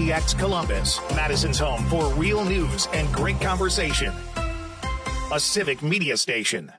WMDX Columbus, Madison's home for real news and great conversation. A civic media station.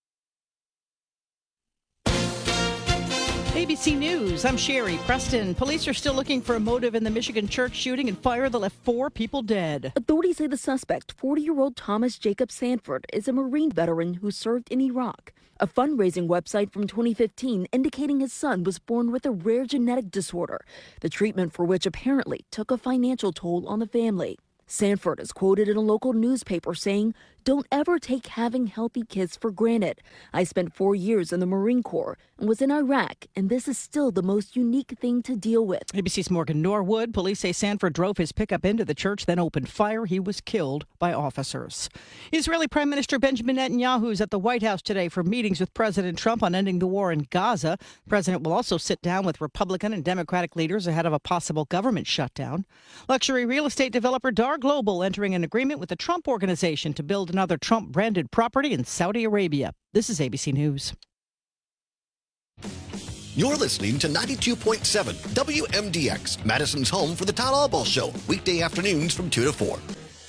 ABC News, I'm Sherry Preston. Police are still looking for a motive in the Michigan church shooting and fire that left 4 people dead. Authorities say the suspect, 40-year-old Thomas Jacob Sanford, is a Marine veteran who served in Iraq. A fundraising website from 2015 indicating his son was born with a rare genetic disorder, the treatment for which apparently took a financial toll on the family. Sanford is quoted in a local newspaper saying, "Don't ever take having healthy kids for granted. I spent 4 years in the Marine Corps and was in Iraq, and this is still the most unique thing to deal with." ABC's Morgan Norwood. Police say Sanford drove his pickup into the church, then opened fire. He was killed by officers. Israeli Prime Minister Benjamin Netanyahu is at the White House today for meetings with President Trump on ending the war in Gaza. The president will also sit down with Republican and Democratic leaders ahead of a possible government shutdown. Luxury real estate developer Dar Global entering an agreement with the Trump Organization to build another Trump-branded property in Saudi Arabia. This is ABC News. You're listening to 92.7 WMDX, Madison's home for the Todd Albaugh Show, weekday afternoons from 2 to 4.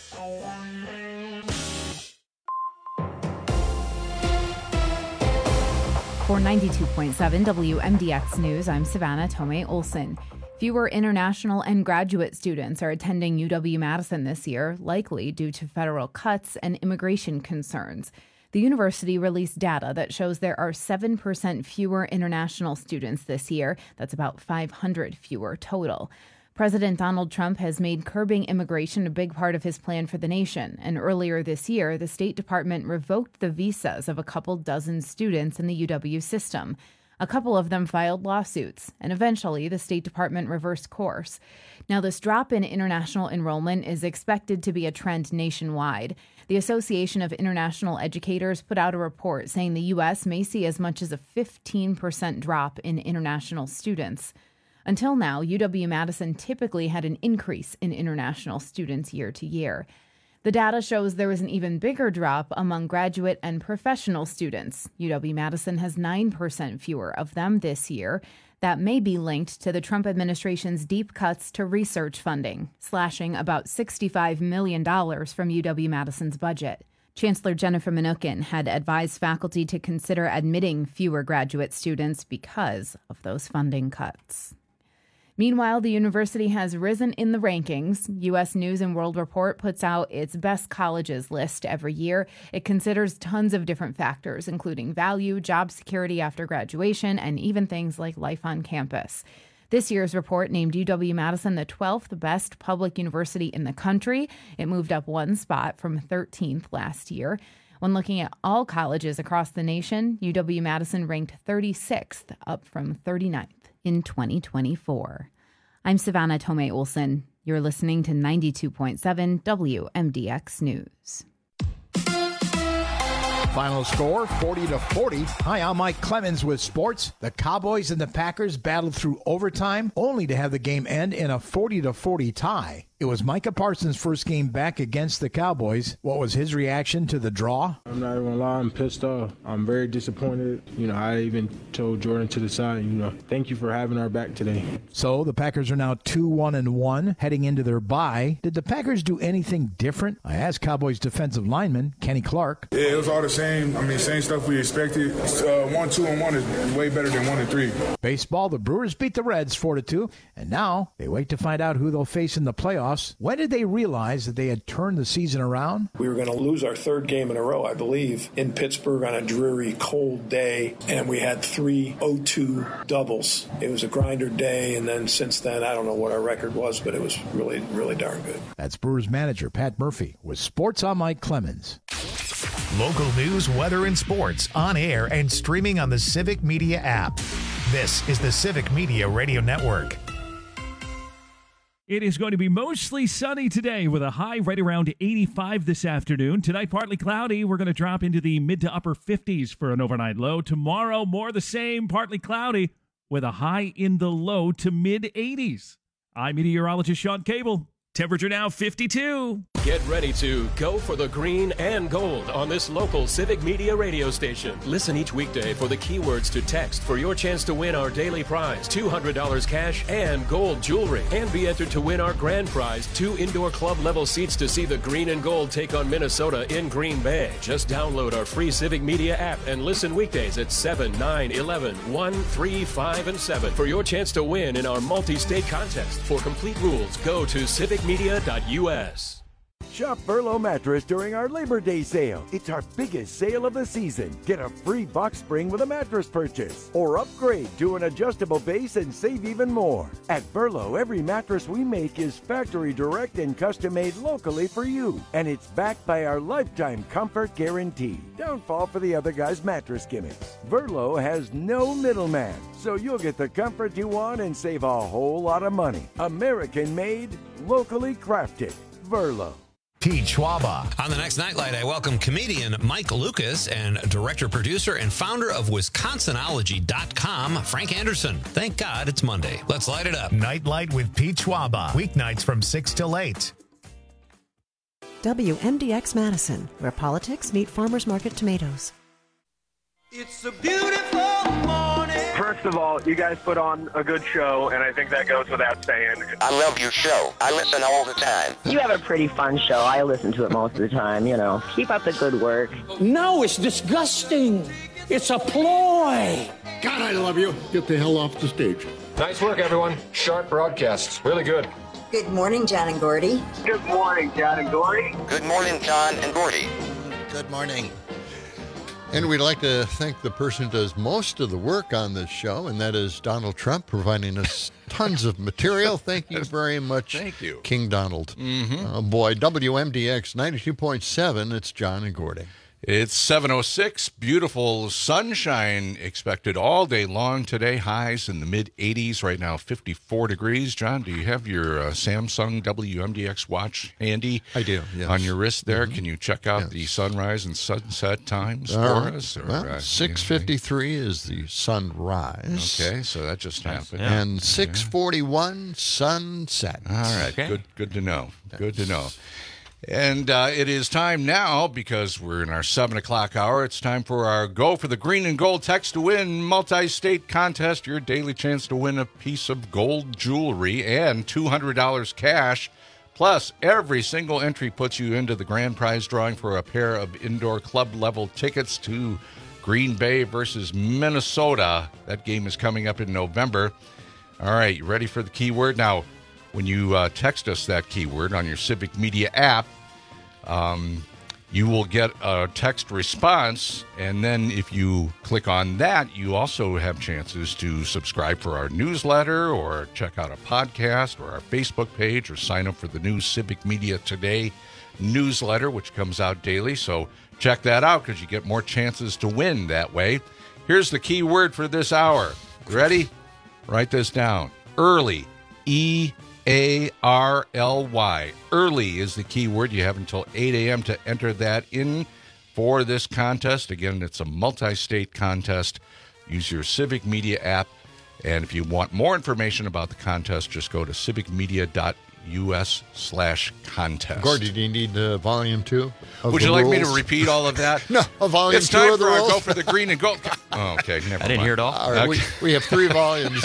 For 92.7 WMDX News, I'm Savannah Tomei Olson. Fewer international and graduate students are attending UW-Madison this year, likely due to federal cuts and immigration concerns. The university released data that shows there are 7% fewer international students this year. That's about 500 fewer total. President Donald Trump has made curbing immigration a big part of his plan for the nation. And earlier this year, the State Department revoked the visas of a couple dozen students in the UW system. A couple of them filed lawsuits, and eventually the State Department reversed course. Now, this drop in international enrollment is expected to be a trend nationwide. The Association of International Educators put out a report saying the U.S. may see as much as a 15% drop in international students. Until now, UW-Madison typically had an increase in international students year to year. The data shows there was an even bigger drop among graduate and professional students. UW-Madison has 9% fewer of them this year. That may be linked to the Trump administration's deep cuts to research funding, slashing about $65 million from UW-Madison's budget. Chancellor Jennifer Mnookin had advised faculty to consider admitting fewer graduate students because of those funding cuts. Meanwhile, the university has risen in the rankings. U.S. News and World Report puts out its best colleges list every year. It considers tons of different factors, including value, job security after graduation, and even things like life on campus. This year's report named UW-Madison the 12th best public university in the country. It moved up one spot from 13th last year. When looking at all colleges across the nation, UW-Madison ranked 36th, up from 39th. In 2024. I'm Savannah Tomei Olson. You're listening to 92.7 WMDX News. Final score, 40-40. Hi, I'm Mike Clemens with sports. The Cowboys and the Packers battled through overtime, only to have the game end in a 40-40 tie. It was Micah Parsons' first game back against the Cowboys. What was his reaction to the draw? I'm not even gonna lie, I'm pissed off. I'm very disappointed. I even told Jordan to the side, thank you for having our back today. So the Packers are now 2-1-1, heading into their bye. Did the Packers do anything different? I asked Cowboys defensive lineman Kenny Clark. Yeah, it was all the same. Same stuff we expected. 1-2-1 is way better than 1-3. Baseball, the Brewers beat the Reds 4-2, and now they wait to find out who they'll face in the playoffs. When did they realize that they had turned the season around? We were going to lose our third game in a row, I believe, in Pittsburgh on a dreary, cold day, and we had 3 0-2 doubles. It was a grinder day, and then since then, I don't know what our record was, but it was really, really darn good. That's Brewers manager Pat Murphy with Sports on Mike Clemens. Local news, weather, and sports on air and streaming on the Civic Media app. This is the Civic Media Radio Network. It is going to be mostly sunny today with a high right around 85 this afternoon. Tonight, partly cloudy. We're going to drop into the mid to upper 50s for an overnight low. Tomorrow, more the same, partly cloudy with a high in the low to mid 80s. I'm meteorologist Sean Cable. Temperature now 52. Get ready to go for the green and gold on this local Civic Media radio station. Listen each weekday for the keywords to text for your chance to win our daily prize, $200 cash and gold jewelry. And be entered to win our grand prize, 2 indoor club level seats to see the green and gold take on Minnesota in Green Bay. Just download our free Civic Media app and listen weekdays at 7, 9, 11, 1, 3, 5, and 7 for your chance to win in our multi-state contest. For complete rules, go to civicmedia.us. Shop Verlo Mattress during our Labor Day sale. It's our biggest sale of the season. Get a free box spring with a mattress purchase, or upgrade to an adjustable base and save even more. At Verlo, every mattress we make is factory direct and custom made locally for you, and it's backed by our lifetime comfort guarantee. Don't fall for the other guy's mattress gimmicks. Verlo has no middleman, so you'll get the comfort you want and save a whole lot of money. American made, locally crafted. Verlo. Pete Schwaba. On the next Nightlight, I welcome comedian Mike Lucas and director, producer, and founder of Wisconsinology.com, Frank Anderson. Thank God it's Monday. Let's light it up. Nightlight with Pete Schwaba. Weeknights from 6 till 8. WMDX Madison, where politics meet farmers market tomatoes. It's a beautiful morning. First of all, you guys put on a good show, and I think that goes without saying. I love your show. I listen all the time. You have a pretty fun show. I listen to it most of the time, you know. Keep up the good work. No, it's disgusting. It's a ploy. God, I love you. Get the hell off the stage. Nice work, everyone. Sharp broadcasts. Really good. Good morning, John and Gordy. Good morning, John and Gordy. Good morning, John and Gordy. Good morning. And we'd like to thank the person who does most of the work on this show, and that is Donald Trump, providing us tons of material. Thank you very much. Thank you. King Donald. Oh, boy, WMDX 92.7, it's John and Gordy. It's 7:06. Beautiful sunshine expected all day long today. Highs in the mid-80s. Right now, 54 degrees. John, do you have your Samsung WMDX watch handy? I do, yes. On your wrist there? Can you check out the sunrise and sunset times for us? Or, well, 6:53 is the sunrise. Okay, so that just happened. And 6:41 sunset. All right, good to know. Good to know. And it is time now, because we're in our 7 o'clock hour, it's time for our Go for the Green and Gold Text to Win multi-state contest. Your daily chance to win a piece of gold jewelry and $200 cash. Plus, every single entry puts you into the grand prize drawing for a pair of indoor club-level tickets to Green Bay versus Minnesota. That game is coming up in November. All right, you ready for the keyword? Now, when you text us that keyword on your Civic Media app, you will get a text response, and then if you click on that, you also have chances to subscribe for our newsletter or check out a podcast or our Facebook page or sign up for the new Civic Media Today newsletter, which comes out daily. So check that out because you get more chances to win that way. Here's the keyword for this hour. Ready? Write this down. Early. E-A-R-L-Y. Early is the key word. You have until 8 a.m. to enter that in for this contest. Again, it's a multi-state contest. Use your Civic Media app. And if you want more information about the contest, just go to civicmedia.us/contest. Gordy, do you need volume 2? Would you like me to repeat all of that? No, a volume it's 2 time of the for our rules. Go for the Green and Gold. Oh, okay, never mind. I didn't hear it all. All right, we have 3 volumes.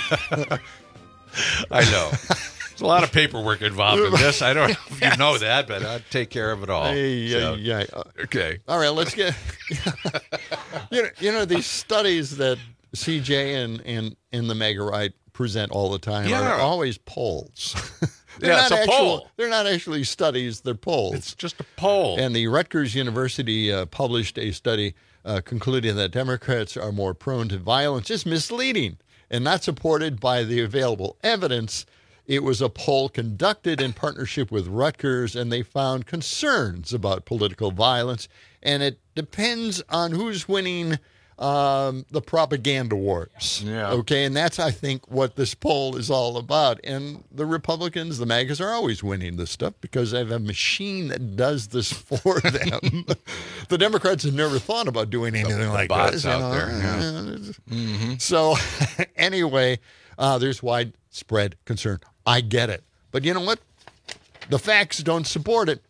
I know. There's a lot of paperwork involved in this. I don't know if you know that, but I'd take care of it all. Okay. All right, let's get... you know, these studies that CJ and the Mega Right present all the time are always polls. It's a poll. They're not actually studies, they're polls. It's just a poll. And the Rutgers University published a study concluding that Democrats are more prone to violence. It's misleading and not supported by the available evidence. It was a poll conducted in partnership with Rutgers, and they found concerns about political violence, and it depends on who's winning the propaganda wars. Yeah. Okay, and that's, I think, what this poll is all about. And the Republicans, the MAGAs, are always winning this stuff because they have a machine that does this for them. The Democrats have never thought about doing anything like bots this. out there. So, anyway, there's widespread concern. I get it. But you know what? The facts don't support it.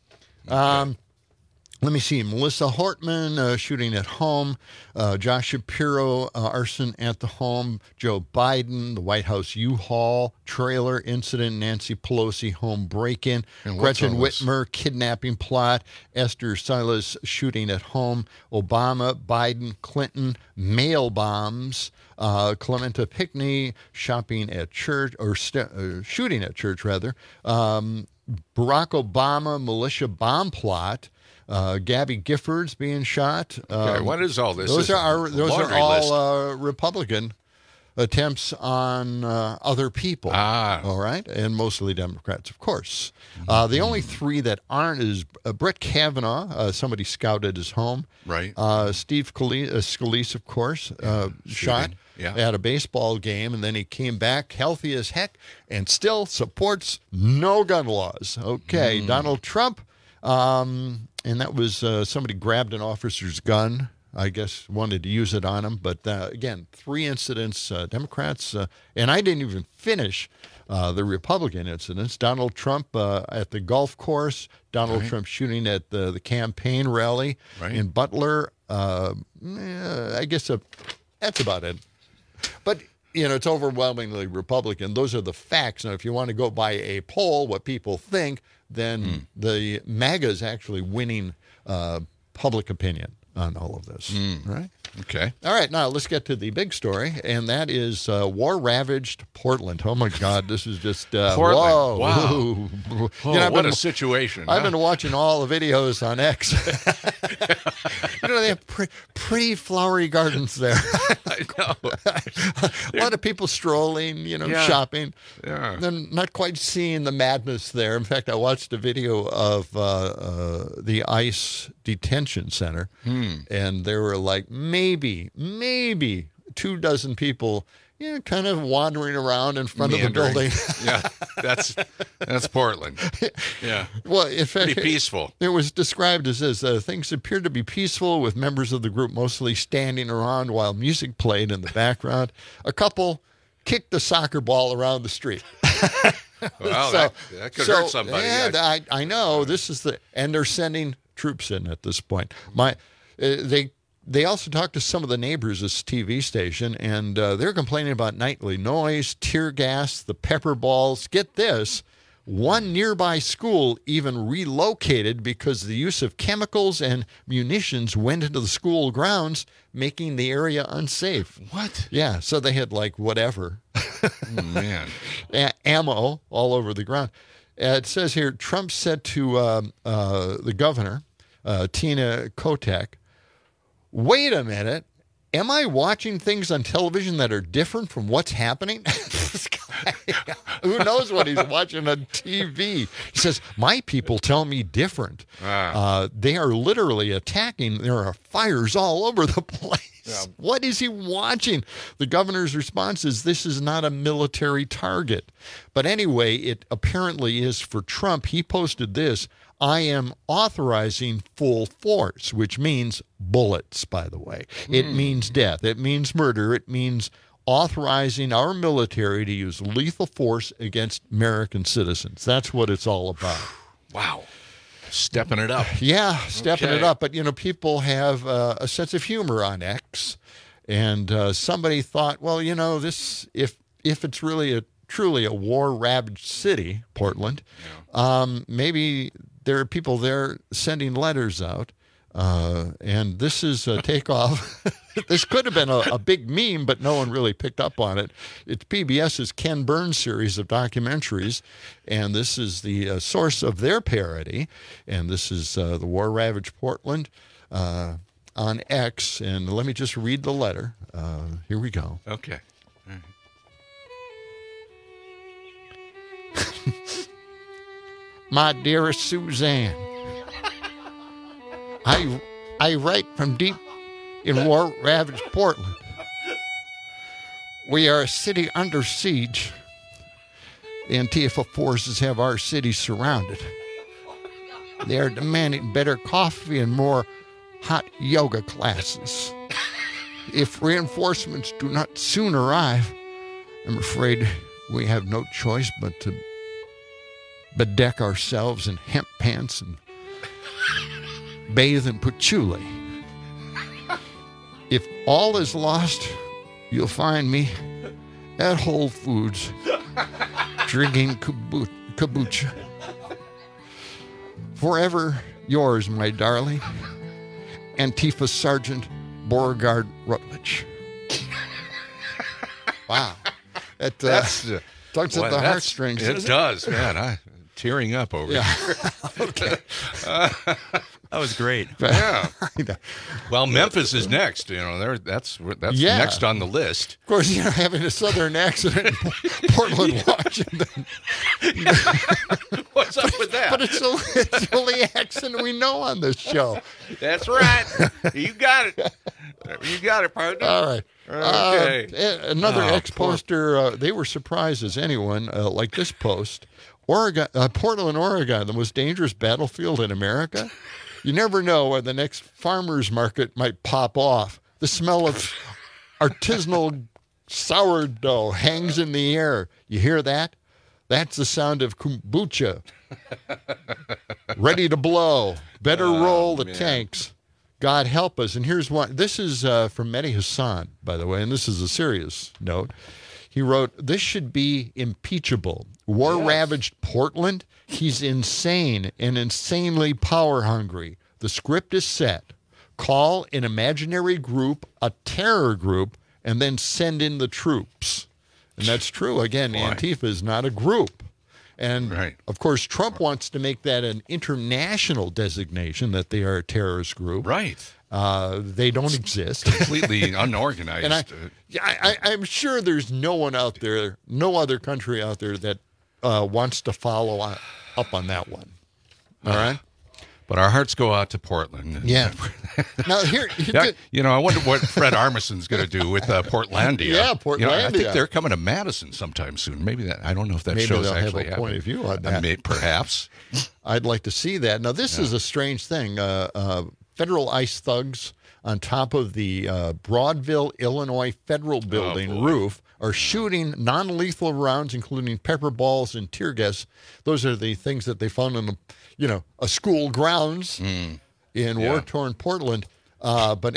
Let me see. Melissa Hortman shooting at home. Josh Shapiro arson at the home. Joe Biden, the White House U-Haul trailer incident. Nancy Pelosi home break-in. Gretchen Whitmer kidnapping plot. Esther Silas shooting at home. Obama, Biden, Clinton mail bombs. Clementa Pinckney shopping at church or shooting at church rather. Barack Obama militia bomb plot. Gabby Giffords being shot. What is all this? Those are all Republican attempts on other people. All right, and mostly Democrats, of course. The only three that aren't is Brett Kavanaugh. Somebody scouted his home. Right. Steve Scalise, of course, shot at a baseball game, and then he came back healthy as heck and still supports no gun laws. Okay, Donald Trump. And that was somebody grabbed an officer's gun, I guess, wanted to use it on him. But again, 3 incidents, Democrats, and I didn't even finish the Republican incidents. Donald Trump at the golf course, Donald Trump shooting at the campaign rally in Butler. I guess that's about it. But, it's overwhelmingly Republican. Those are the facts. Now, if you want to go by a poll, what people think, then the MAGA is actually winning public opinion on all of this. Right? Okay. All right. Now, let's get to the big story, and that is war-ravaged Portland. Oh, my God. This is just Portland. Whoa. Wow. What a situation. I've been watching all the videos on X. They have pretty flowery gardens there. I know. A lot of people strolling, shopping. Yeah. Then not quite seeing the madness there. In fact, I watched a video of the ICE detention center, and there were like maybe 24 people, kind of wandering around in front of the building. Yeah, that's Portland. Yeah. Well, in fact, pretty peaceful. It was described as this: things appeared to be peaceful, with members of the group mostly standing around while music played in the background. A couple kicked a soccer ball around the street. Well, that could hurt somebody. Yeah, I know. This is and they're sending troops in at this point. They also talked to some of the neighbors of this TV station, and they're complaining about nightly noise, tear gas, the pepper balls. Get this. One nearby school even relocated because the use of chemicals and munitions went into the school grounds, making the area unsafe. What? Yeah, so they had whatever. Oh, man. Ammo all over the ground. It says here, Trump said to the governor, Tina Kotek, wait a minute, am I watching things on television that are different from what's happening? Who knows what he's watching on TV? He says, my people tell me different. They are literally attacking. There are fires all over the place. Yeah. What is he watching? The governor's response is, this is not a military target. But anyway, it apparently is for Trump. He posted this: I am authorizing full force, which means bullets, by the way. It means death. It means murder. It means authorizing our military to use lethal force against American citizens. That's what it's all about. Wow. Stepping it up. Yeah, stepping it up. But, people have a sense of humor on X. And somebody thought, well, this if it's really truly a war-ravaged city, Portland, maybe there are people there sending letters out. And this is a takeoff. This could have been a big meme, but no one really picked up on it. It's PBS's Ken Burns series of documentaries, and this is the source of their parody. And this is the war-ravaged Portland on X. And let me just read the letter. Here we go. Okay. All right. My dearest Suzanne, I write from deep in war-ravaged Portland. We are a city under siege. The Antifa forces have our city surrounded. They are demanding better coffee and more hot yoga classes. If reinforcements do not soon arrive, I'm afraid we have no choice but to bedeck ourselves in hemp pants and bathe in patchouli. If all is lost, you'll find me at Whole Foods drinking kombucha. Forever yours, my darling, Antifa Sergeant Beauregard Rutledge. Wow. That's tugs at the heartstrings. It does, man. I'm tearing up over here. Okay. That was great. Yeah. Well, Memphis is next. That's next on the list. Of course, having a southern accent in Portland, Washington. What's up with that? But it's the only accent we know on this show. That's right. You got it. You got it, partner. All right. Okay. Another ex-poster, they were surprised as anyone, like this post. Portland, Oregon, the most dangerous battlefield in America. You never know where the next farmer's market might pop off. The smell of artisanal sourdough hangs in the air. You hear that? That's the sound of kombucha. Ready to blow. Better roll the tanks. God help us. And here's one. This is from Mehdi Hassan, by the way, and this is a serious note. He wrote, "This should be impeachable. War-ravaged Portland? He's insane and insanely power-hungry. The script is set. Call an imaginary group a terror group and then send in the troops." And that's true. Again, Antifa is not a group. And, of course, Trump wants to make that an international designation that they are a terrorist group. Right. They don't exist. Completely unorganized. And I'm sure there's no one out there, no other country out there that wants to follow up on that one. All right? But our hearts go out to Portland. Yeah. Now I wonder what Fred Armisen's going to do with Portlandia. Yeah, Portlandia. I think they're coming to Madison sometime soon. Maybe that. I don't know if that show's actually have a point of view on that. Perhaps. I'd like to see that. Now, this is a strange thing. Federal ICE thugs on top of the Broadville, Illinois Federal Building roof are shooting non-lethal rounds, including pepper balls and tear gas. Those are the things that they found in a school grounds in war-torn Portland. But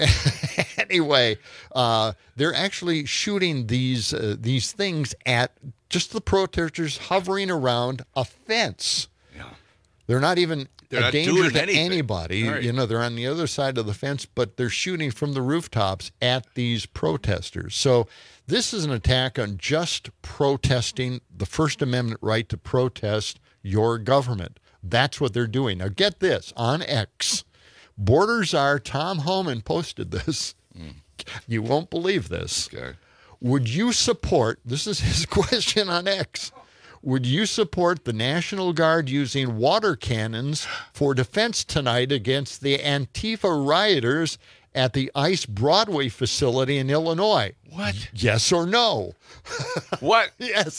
anyway, they're actually shooting these things at just the protesters hovering around a fence. Yeah. They're not even a danger to anybody. Right. They're on the other side of the fence, but they're shooting from the rooftops at these protesters. So this is an attack on just protesting the First Amendment right to protest your government. That's what they're doing. Now, get this. On X, Border Czar Tom Homan posted this. You won't believe this. Okay. Would you support, this is his question on X, would you support the National Guard using water cannons for defense tonight against the Antifa rioters at the ICE Broadway facility in Illinois? What? Yes or no? What? Yes.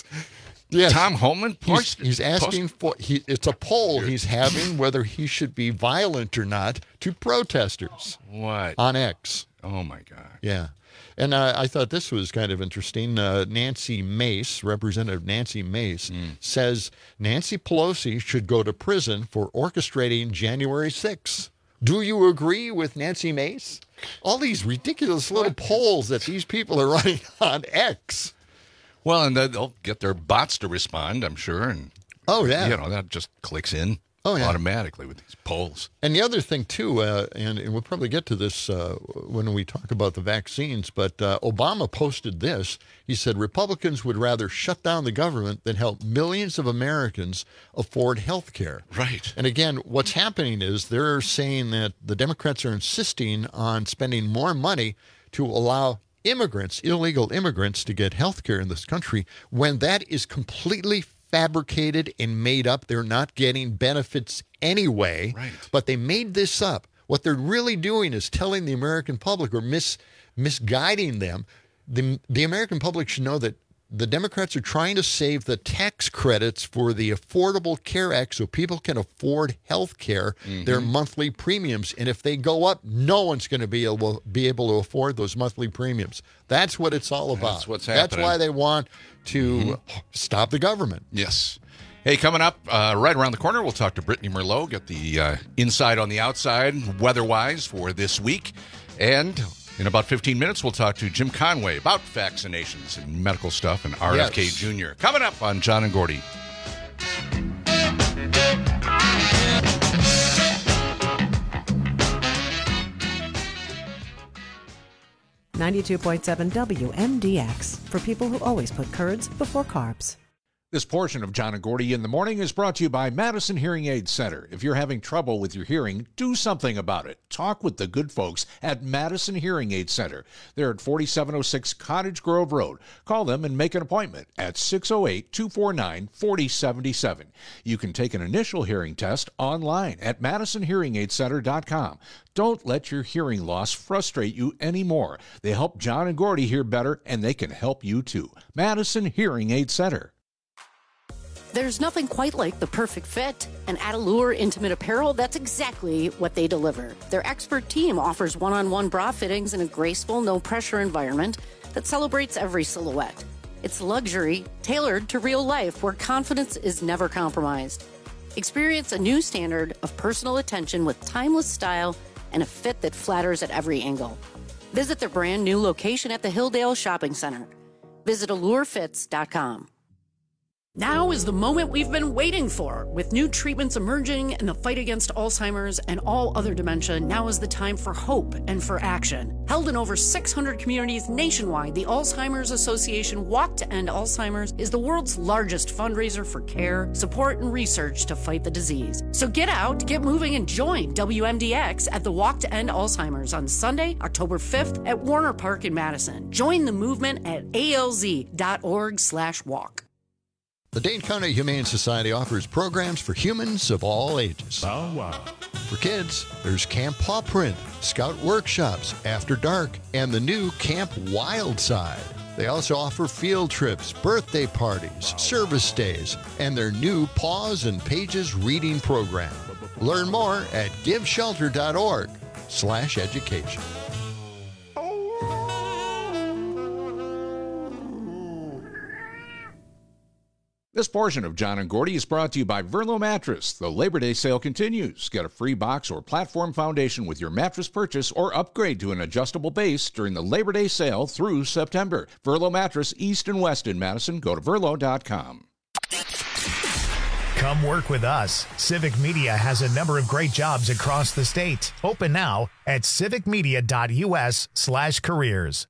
Tom Homan? He's asking for, it's a poll he's having whether he should be violent or not to protesters. What? On X. Oh, my God. Yeah. And I thought this was kind of interesting. Nancy Mace, Representative Nancy Mace, says Nancy Pelosi should go to prison for orchestrating January 6th. Do you agree with Nancy Mace? All these ridiculous little polls that these people are running on X. Well, and they'll get their bots to respond, I'm sure. And that just clicks in automatically with these polls. And the other thing, too, and we'll probably get to this when we talk about the vaccines, but Obama posted this. He said, Republicans would rather shut down the government than help millions of Americans afford health care. Right. And again, what's happening is they're saying that the Democrats are insisting on spending more money to allow immigrants, illegal immigrants, to get health care in this country when that is completely fabricated and made up. They're not getting benefits anyway, but they made this up. What they're really doing is telling the American public or misguiding them. The American public should know that the Democrats are trying to save the tax credits for the Affordable Care Act so people can afford health care, their monthly premiums. And if they go up, no one's going to be able to afford those monthly premiums. That's what it's all about. That's what's happening. That's why they want to stop the government. Yes. Hey, coming up right around the corner, we'll talk to Brittany Merlot, get the inside on the outside, weather-wise, for this week. And in about 15 minutes, we'll talk to Jim Conway about vaccinations and medical stuff and RFK Jr. Coming up on John and Gordy. .7 WMDX for people who always put curds before carbs. This portion of John and Gordy in the Morning is brought to you by Madison Hearing Aid Center. If you're having trouble with your hearing, do something about it. Talk with the good folks at Madison Hearing Aid Center. They're at 4706 Cottage Grove Road. Call them and make an appointment at 608-249-4077. You can take an initial hearing test online at MadisonHearingAidCenter.com. Don't let your hearing loss frustrate you anymore. They help John and Gordy hear better, and they can help you too. Madison Hearing Aid Center. There's nothing quite like the perfect fit, and at Allure Intimate Apparel, that's exactly what they deliver. Their expert team offers one-on-one bra fittings in a graceful, no-pressure environment that celebrates every silhouette. It's luxury tailored to real life where confidence is never compromised. Experience a new standard of personal attention with timeless style and a fit that flatters at every angle. Visit their brand new location at the Hilldale Shopping Center. Visit allurefits.com. Now is the moment we've been waiting for. With new treatments emerging in the fight against Alzheimer's and all other dementia, now is the time for hope and for action. Held in over 600 communities nationwide, the Alzheimer's Association Walk to End Alzheimer's is the world's largest fundraiser for care, support, and research to fight the disease. So get out, get moving, and join WMDX at the Walk to End Alzheimer's on Sunday, October 5th at Warner Park in Madison. Join the movement at alz.org/walk. The Dane County Humane Society offers programs for humans of all ages. Oh, wow. For kids, there's Camp Paw Print, Scout Workshops, After Dark, and the new Camp Wildside. They also offer field trips, birthday parties, service days, and their new Paws and Pages reading program. Learn more at giveshelter.org/education. This portion of John and Gordy is brought to you by Verlo Mattress. The Labor Day sale continues. Get a free box or platform foundation with your mattress purchase or upgrade to an adjustable base during the Labor Day sale through September. Verlo Mattress, East and West in Madison. Go to Verlo.com. Come work with us. Civic Media has a number of great jobs across the state. Open now at civicmedia.us/careers.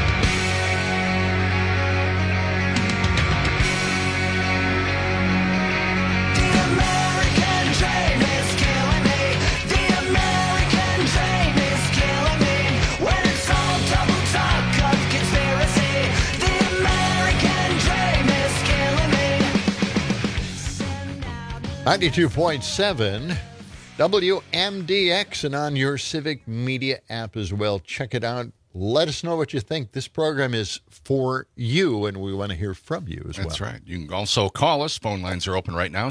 .7 WMDX and on your Civic Media app as well. Check it out. Let us know what you think. This program is for you, and we want to hear from you as well. That's right. You can also call us. Phone lines are open right now,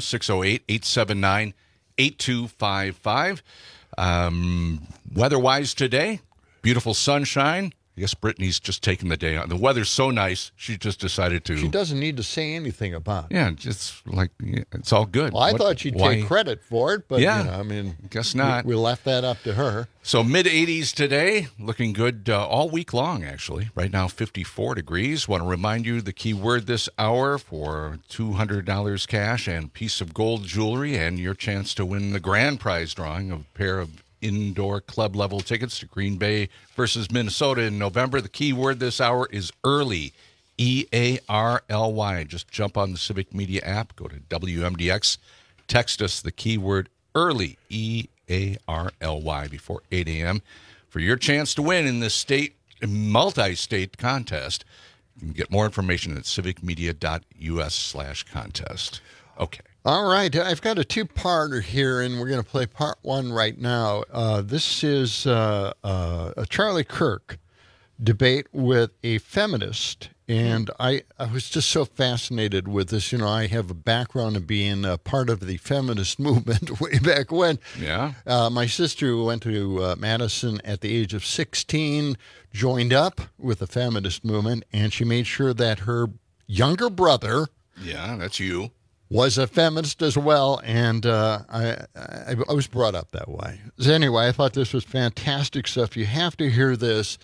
608-879-8255. Weather-wise today, beautiful sunshine. I guess Brittany's just taking the day on. The weather's so nice, she just decided to. She doesn't need to say anything about it. Yeah, just like it's all good. Well, I thought she'd take credit for it, but yeah, I mean, guess not. We left that up to her. So mid-80s today, looking good all week long, actually. Right now, 54 degrees. Want to remind you the key word this hour for $200 cash and piece of gold jewelry and your chance to win the grand prize drawing of a pair of indoor club level tickets to Green Bay versus Minnesota in November. The key word this hour is early, EARLY. Just jump on the Civic Media app, go to WMDX, text us the keyword early, EARLY, before 8 a.m. for your chance to win in this multi-state contest. You can get more information at civicmedia.us/contest. Okay. All right, I've got a two-parter here, and we're going to play part one right now. This is a Charlie Kirk debate with a feminist, and I was just so fascinated with this. You know, I have a background of being a part of the feminist movement way back when. Yeah. My sister, who went to Madison at the age of 16, joined up with the feminist movement, and she made sure that her younger brother... Yeah, that's you. was a feminist as well, and I was brought up that way. So anyway, I thought this was fantastic stuff. You have to hear this.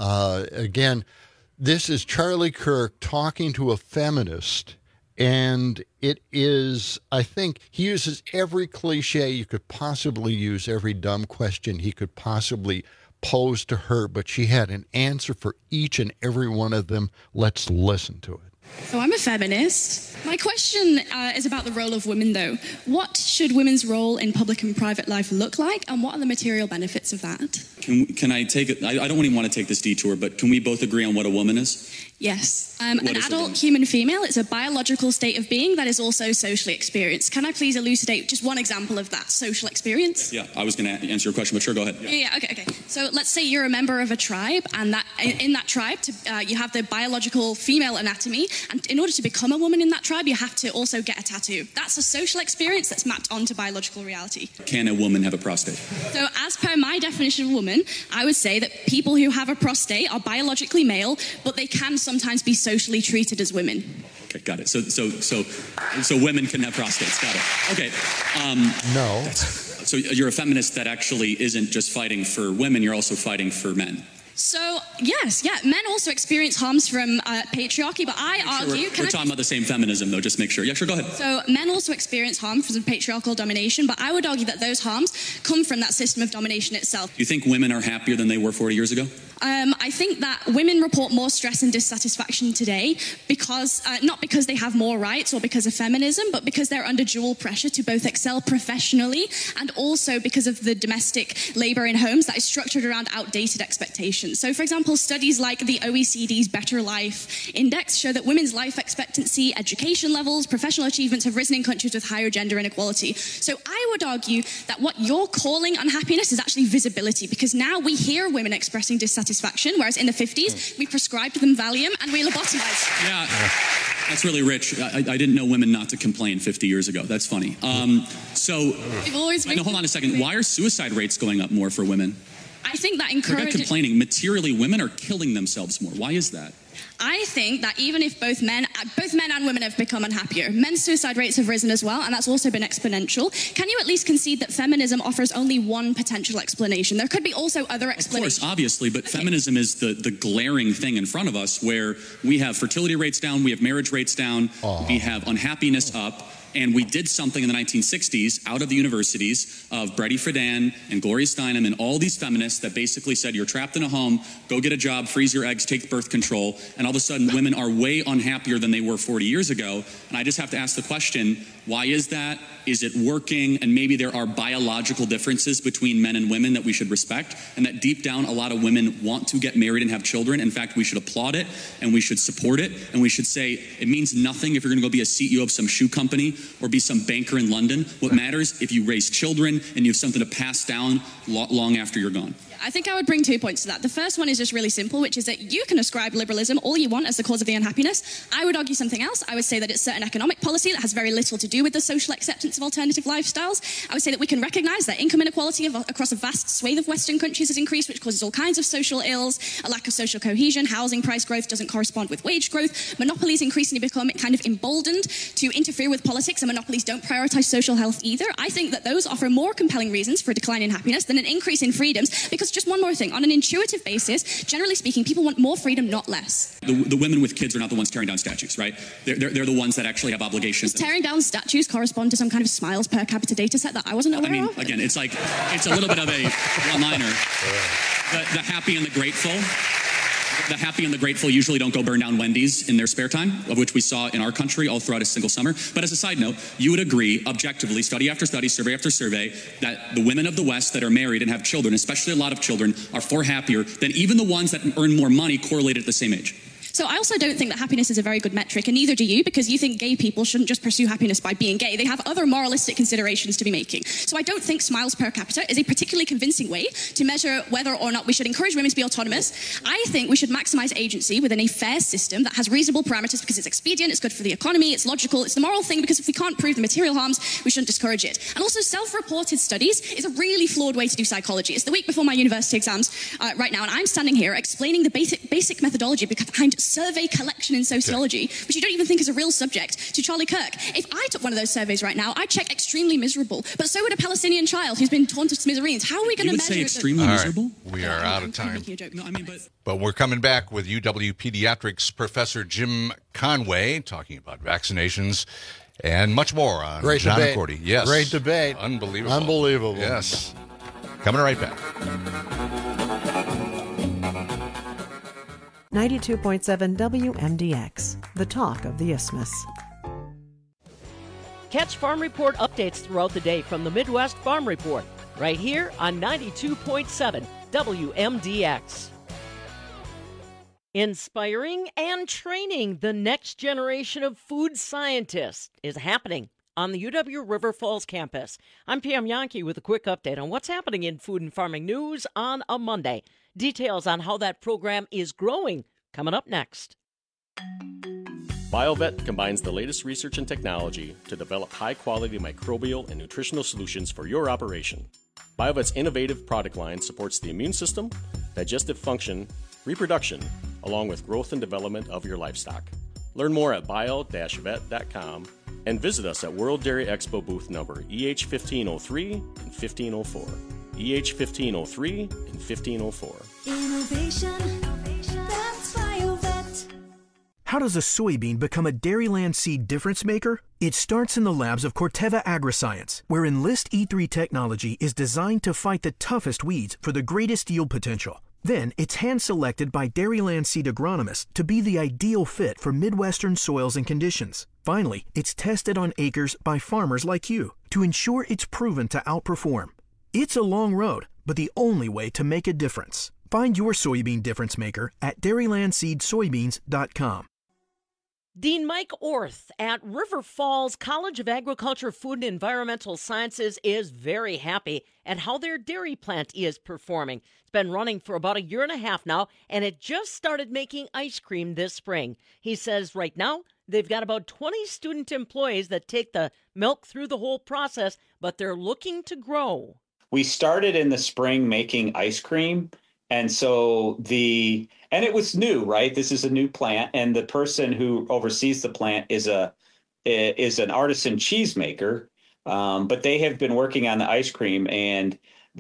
Again, this is Charlie Kirk talking to a feminist, and it is, I think, he uses every cliche you could possibly use, every dumb question he could possibly pose to her, but she had an answer for each and every one of them. Let's listen to it. So I'm a feminist. My question is about the role of women, though. What should women's role in public and private life look like, and what are the material benefits of that? Can I take it? I don't even want to take this detour, but can we both agree on what a woman is? Yes. An adult human female, it's a biological state of being that is also socially experienced. Can I please elucidate just one example of that social experience? Yeah, I was going to answer your question, but sure, go ahead. Yeah, okay. So let's say you're a member of a tribe, and that in that tribe, you have the biological female anatomy, and in order to become a woman in that tribe, you have to also get a tattoo. That's a social experience that's mapped onto biological reality. Can a woman have a prostate? So as per my definition of woman, I would say that people who have a prostate are biologically male, but they can sometimes be socially treated as women. Okay, got it. So women can have prostates. Got it. Okay. No. So you're a feminist that actually isn't just fighting for women, you're also fighting for men. So, yes, men also experience harms from patriarchy, but I argue... We're talking about the same feminism, though, just make sure. Yeah, sure, go ahead. So, men also experience harm from patriarchal domination, but I would argue that those harms come from that system of domination itself. Do you think women are happier than they were 40 years ago? I think that women report more stress and dissatisfaction today because, not because they have more rights or because of feminism, but because they're under dual pressure to both excel professionally and also because of the domestic labor in homes that is structured around outdated expectations. So, for example, studies like the OECD's Better Life Index show that women's life expectancy, education levels, professional achievements have risen in countries with higher gender inequality. So I would argue that what you're calling unhappiness is actually visibility, because now we hear women expressing dissatisfaction, whereas in the 50s, we prescribed them Valium and we lobotomized. Yeah, that's really rich. I didn't know women not to complain 50 years ago. That's funny. Hold on a second. Why are suicide rates going up more for women? I think that They're not complaining. Materially, women are killing themselves more. Why is that? I think that even if both men and women have become unhappier, men's suicide rates have risen as well, and that's also been exponential. Can you at least concede that feminism offers only one potential explanation? There could be also other explanations. Of course, obviously, but feminism is the glaring thing in front of us, where we have fertility rates down, we have marriage rates down, we have unhappiness up. And we did something in the 1960s out of the universities of Betty Friedan and Gloria Steinem and all these feminists that basically said, you're trapped in a home, go get a job, freeze your eggs, take birth control. And all of a sudden, women are way unhappier than they were 40 years ago. And I just have to ask the question, why is that? Is it working? And maybe there are biological differences between men and women that we should respect, and that deep down a lot of women want to get married and have children. In fact, we should applaud it and we should support it, and we should say it means nothing if you're going to go be a CEO of some shoe company or be some banker in London. What matters if you raise children and you have something to pass down long after you're gone. I think I would bring 2 points to that. The first one is just really simple, which is that you can ascribe liberalism all you want as the cause of the unhappiness. I would argue something else. I would say that it's certain economic policy that has very little to do with the social acceptance of alternative lifestyles. I would say that we can recognize that income inequality across a vast swathe of Western countries has increased, which causes all kinds of social ills, a lack of social cohesion, housing price growth doesn't correspond with wage growth, monopolies increasingly become kind of emboldened to interfere with politics, and monopolies don't prioritize social health either. I think that those offer more compelling reasons for a decline in happiness than an increase in freedoms, because just one more thing, on an intuitive basis, generally speaking, people want more freedom, not less. The women with kids are not the ones tearing down statues, right? They're the ones that actually have obligations. Does tearing down statues correspond to some kind of smiles per capita data set that I wasn't aware of? Again, it's a little bit of a one-liner. The happy and the grateful. The happy and the grateful usually don't go burn down Wendy's in their spare time, of which we saw in our country all throughout a single summer. But as a side note, you would agree, objectively, study after study, survey after survey, that the women of the West that are married and have children, especially a lot of children, are far happier than even the ones that earn more money correlated at the same age. So I also don't think that happiness is a very good metric, and neither do you, because you think gay people shouldn't just pursue happiness by being gay. They have other moralistic considerations to be making. So I don't think smiles per capita is a particularly convincing way to measure whether or not we should encourage women to be autonomous. I think we should maximize agency within a fair system that has reasonable parameters because it's expedient, it's good for the economy, it's logical, it's the moral thing, because if we can't prove the material harms, we shouldn't discourage it. And also self-reported studies is a really flawed way to do psychology. It's the week before my university exams right now, and I'm standing here explaining the basic methodology behind survey collection in sociology, which you don't even think is a real subject, to Charlie Kirk. If I took one of those surveys right now, I'd check extremely miserable. But so would a Palestinian child who's been torn to smithereens. How are we going to measure extremely miserable? Right. We are out of time. But we're coming back with UW Pediatrics Professor Jim Conway talking about vaccinations and much more on Great John debate. and Gordy. Yes. Great debate. Unbelievable. Unbelievable. Yes. Coming right back. 92.7 WMDX, the talk of the Isthmus. Catch Farm Report updates throughout the day from the Midwest Farm Report, right here on 92.7 WMDX. Inspiring and training the next generation of food scientists is happening on the UW River Falls campus. I'm Pam Yankee with a quick update on what's happening in food and farming news on a Monday. Details on how that program is growing coming up next. BioVet combines the latest research and technology to develop high-quality microbial and nutritional solutions for your operation. BioVet's innovative product line supports the immune system, digestive function, reproduction, along with growth and development of your livestock. Learn more at bio-vet.com and visit us at World Dairy Expo booth number EH1503 and 1504. EH1503 and 1504. Innovation, that's BioVet. How does a soybean become a Dairyland seed difference maker? It starts in the labs of Corteva Agriscience, where Enlist E3 technology is designed to fight the toughest weeds for the greatest yield potential. Then, it's hand-selected by Dairyland seed agronomists to be the ideal fit for Midwestern soils and conditions. Finally, it's tested on acres by farmers like you to ensure it's proven to outperform. It's a long road, but the only way to make a difference. Find your soybean difference maker at DairylandSeedSoybeans.com. Dean Mike Orth at River Falls College of Agriculture, Food and Environmental Sciences is very happy at how their dairy plant is performing. It's been running for about a year and a half now, and it just started making ice cream this spring. He says right now they've got about 20 student employees that take the milk through the whole process, but they're looking to grow. We started in the spring making ice cream. And so and it was new, right? This is a new plant. And the person who oversees the plant is an artisan cheesemaker. But they have been working on the ice cream, and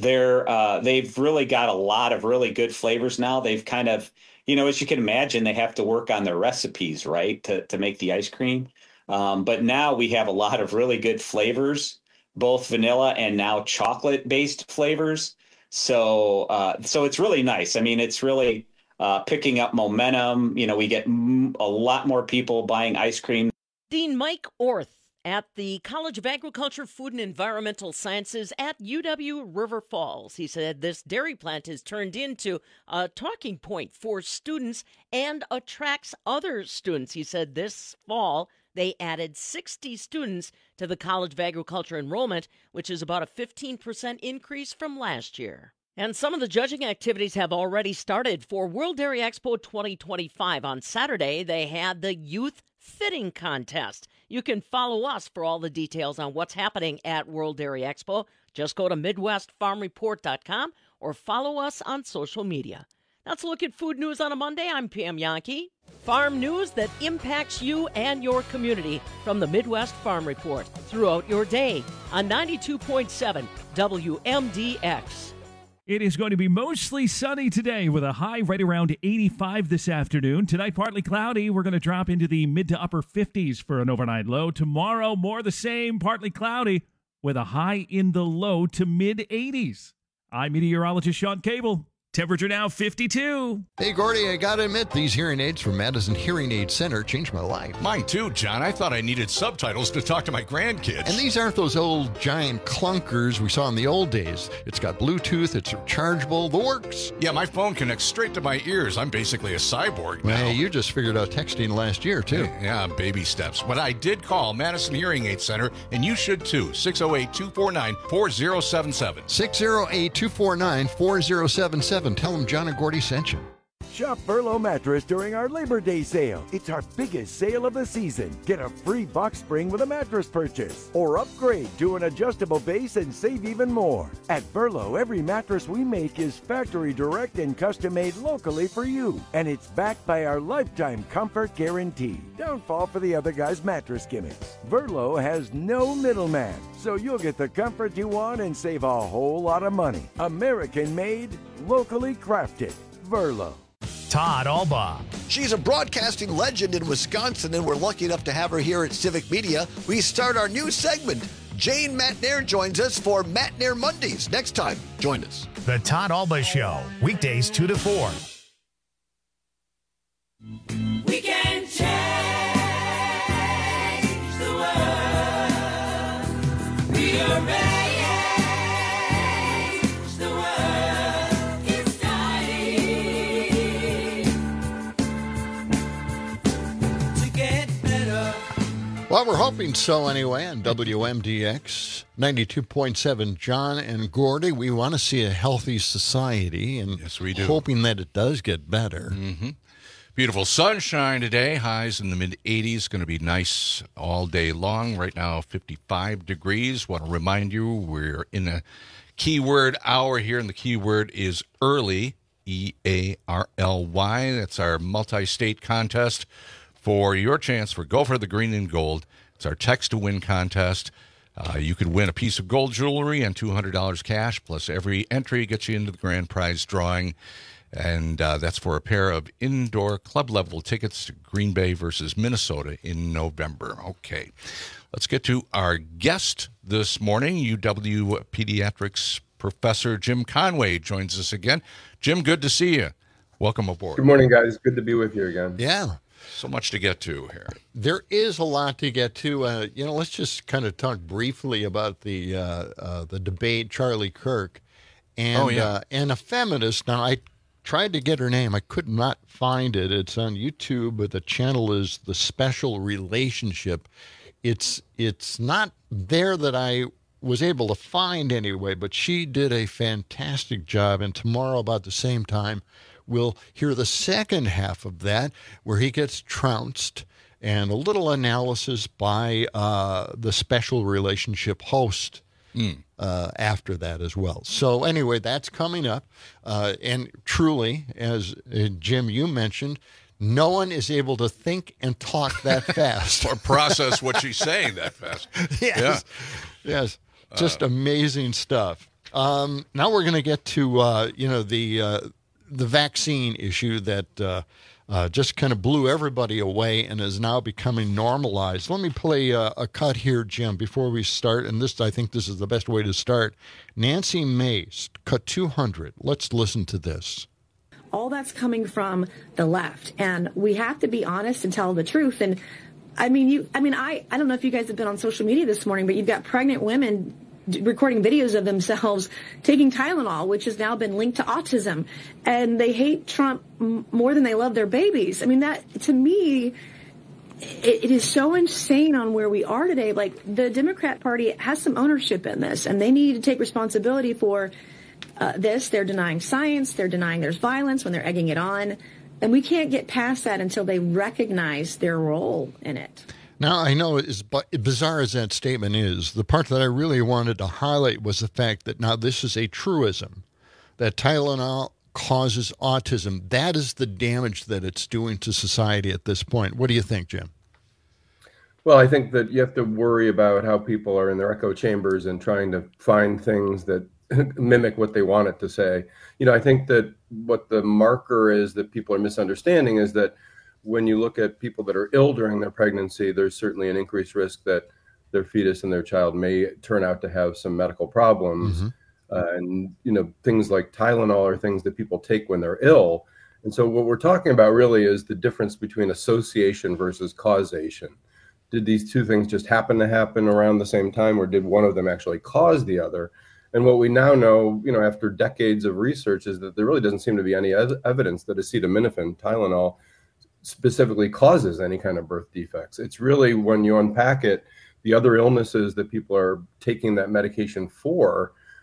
they've really got a lot of really good flavors now. They've kind of, as you can imagine, they have to work on their recipes, right, to make the ice cream. But now we have a lot of really good flavors, both vanilla and now chocolate-based flavors. So it's really nice. I mean, it's really picking up momentum. We get a lot more people buying ice cream. Dean Mike Orth at the College of Agriculture, Food and Environmental Sciences at UW River Falls. He said this dairy plant has turned into a talking point for students and attracts other students. He said this fall they added 60 students to the College of Agriculture enrollment, which is about a 15% increase from last year. And some of the judging activities have already started for World Dairy Expo 2025. On Saturday, they had the Youth Fitting Contest. You can follow us for all the details on what's happening at World Dairy Expo. Just go to MidwestFarmReport.com or follow us on social media. Let's look at food news on a Monday. I'm Pam Yankee. Farm news that impacts you and your community from the Midwest Farm Report throughout your day on 92.7 WMDX. It is going to be mostly sunny today with a high right around 85 this afternoon. Tonight, partly cloudy. We're going to drop into the mid to upper 50s for an overnight low. Tomorrow, more the same, partly cloudy with a high in the low to mid 80s. I'm meteorologist Sean Cable. Temperature now 52. Hey, Gordy, I gotta admit, these hearing aids from Madison Hearing Aid Center changed my life. Mine too, John. I thought I needed subtitles to talk to my grandkids. And these aren't those old giant clunkers we saw in the old days. It's got Bluetooth, it's rechargeable, the works. Yeah, my phone connects straight to my ears. I'm basically a cyborg now. Hey, you just figured out texting last year, too. Yeah, baby steps. But I did call Madison Hearing Aid Center, and you should too. 608-249-4077. 608-249-4077. Tell them John and Gordy sent you. Shop Verlo Mattress during our Labor Day sale. It's our biggest sale of the season. Get a free box spring with a mattress purchase, or upgrade to an adjustable base and save even more. At Verlo, every mattress we make is factory direct and custom made locally for you, and it's backed by our lifetime comfort guarantee. Don't fall for the other guy's mattress gimmicks. Verlo has no middleman, so you'll get the comfort you want and save a whole lot of money. American made, locally crafted. Verlo. Todd Alba. She's a broadcasting legend in Wisconsin, and we're lucky enough to have her here at Civic Media. We start our new segment. Jane Matnair joins us for Matnair Mondays. Next time, join us. The Todd Alba Show, weekdays 2 to 4. We can change the world. We are ready. Well, we're hoping so anyway on WMDX 92.7. John and Gordy, we want to see a healthy society, and yes, we do. Hoping that it does get better. Mm-hmm. Beautiful sunshine today. Highs in the mid-80s. Going to be nice all day long. Right now, 55 degrees. Want to remind you, we're in a keyword hour here, and the keyword is early, EARLY. That's our multi-state contest for your chance for Go for the Green and Gold. It's our text-to-win contest. You could win a piece of gold jewelry and $200 cash, plus every entry gets you into the grand prize drawing. And that's for a pair of indoor club-level tickets to Green Bay versus Minnesota in November. Okay, let's get to our guest this morning. UW Pediatrics Professor Jim Conway joins us again. Jim, good to see you. Welcome aboard. Good morning, guys. Good to be with you again. Yeah. So much to get to here. There is a lot to get to. Let's just kind of talk briefly about the debate, Charlie Kirk, and and a feminist. Now, I tried to get her name. I could not find it. It's on YouTube, but the channel is The Special Relationship. It's not there that I was able to find anyway, but she did a fantastic job. And tomorrow, about the same time, we'll hear the second half of that, where he gets trounced, and a little analysis by the Special Relationship host after that as well. So anyway, that's coming up. And truly, as Jim, you mentioned, no one is able to think and talk that fast. Or process what she's saying that fast. Yes. Yeah. Yes. Just amazing stuff. Now we're going to get to, the vaccine issue that just kind of blew everybody away and is now becoming normalized. Let me play a cut here, Jim, before we start. And I think this is the best way to start. Nancy Mace, cut 200. Let's listen to this. All that's coming from the left, and we have to be honest and tell the truth. And I don't know if you guys have been on social media this morning, but you've got pregnant women recording videos of themselves taking Tylenol, which has now been linked to autism, and they hate Trump more than they love their babies. I mean, that, to me, it is so insane on where we are today. Like, the Democrat Party has some ownership in this, and they need to take responsibility for this. They're denying science. They're denying there's violence when they're egging it on. And we can't get past that until they recognize their role in it. Now, I know, as bizarre as that statement is, the part that I really wanted to highlight was the fact that now this is a truism, that Tylenol causes autism. That is the damage that it's doing to society at this point. What do you think, Jim? Well, I think that you have to worry about how people are in their echo chambers and trying to find things that mimic what they want it to say. I think that what the marker is that people are misunderstanding is that when you look at people that are ill during their pregnancy, there's certainly an increased risk that their fetus and their child may turn out to have some medical problems. And, things like Tylenol are things that people take when they're ill. And so what we're talking about really is the difference between association versus causation. Did these two things just happen to happen around the same time, or did one of them actually cause the other? And what we now know, after decades of research, is that there really doesn't seem to be any evidence that acetaminophen, Tylenol, specifically causes any kind of birth defects. It's really, when you unpack it, the other illnesses that people are taking that medication for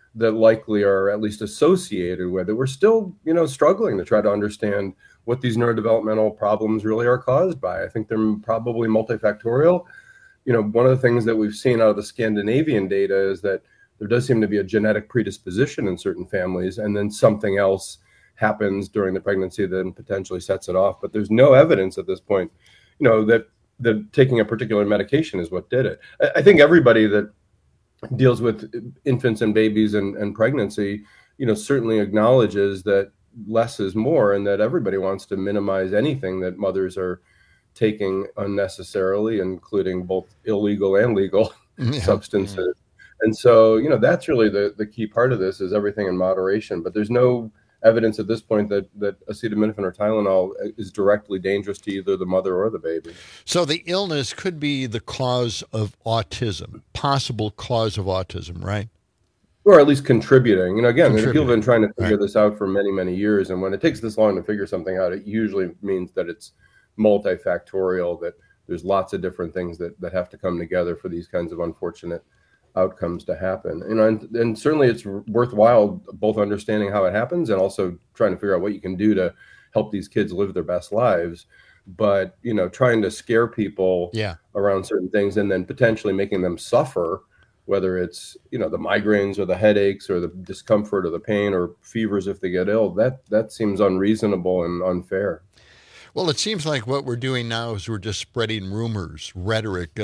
that likely are at least associated with it. We're still, struggling to try to understand what these neurodevelopmental problems really are caused by. I think they're probably multifactorial. One of the things that we've seen out of the Scandinavian data is that there does seem to be a genetic predisposition in certain families, and then something else happens during the pregnancy that then potentially sets it off. But there's no evidence at this point, that taking a particular medication is what did it. I think everybody that deals with infants and babies and pregnancy, certainly acknowledges that less is more, and that everybody wants to minimize anything that mothers are taking unnecessarily, including both illegal and legal substances. And so, that's really the key part of this, is everything in moderation. But there's no evidence at this point that acetaminophen or Tylenol is directly dangerous to either the mother or the baby. So the illness could be the cause of autism, possible cause of autism, right? Or at least contributing. Again, people have been trying to figure this out for many, many years. And when it takes this long to figure something out, it usually means that it's multifactorial, that there's lots of different things that have to come together for these kinds of unfortunate outcomes to happen. And certainly it's worthwhile both understanding how it happens and also trying to figure out what you can do to help these kids live their best lives. But, trying to scare people around certain things and then potentially making them suffer, whether it's, the migraines or the headaches or the discomfort or the pain or fevers if they get ill, that seems unreasonable and unfair. Well, it seems like what we're doing now is we're just spreading rumors, rhetoric,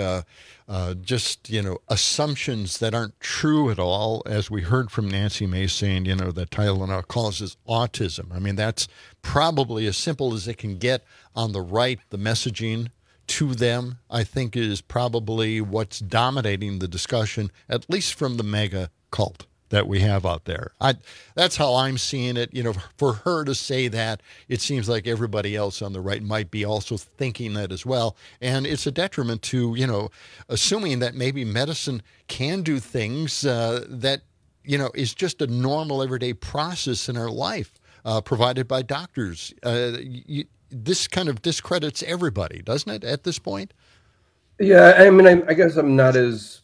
assumptions that aren't true at all, as we heard from Nancy Mace saying, that Tylenol causes autism. I mean, that's probably as simple as it can get on the right. The messaging to them, I think, is probably what's dominating the discussion, at least from the mega cult that we have out there. That's how I'm seeing it. For her to say that, it seems like everybody else on the right might be also thinking that as well. And it's a detriment to, assuming that maybe medicine can do things that, is just a normal everyday process in our life provided by doctors. This kind of discredits everybody, doesn't it, at this point? Yeah, I mean, I guess I'm not as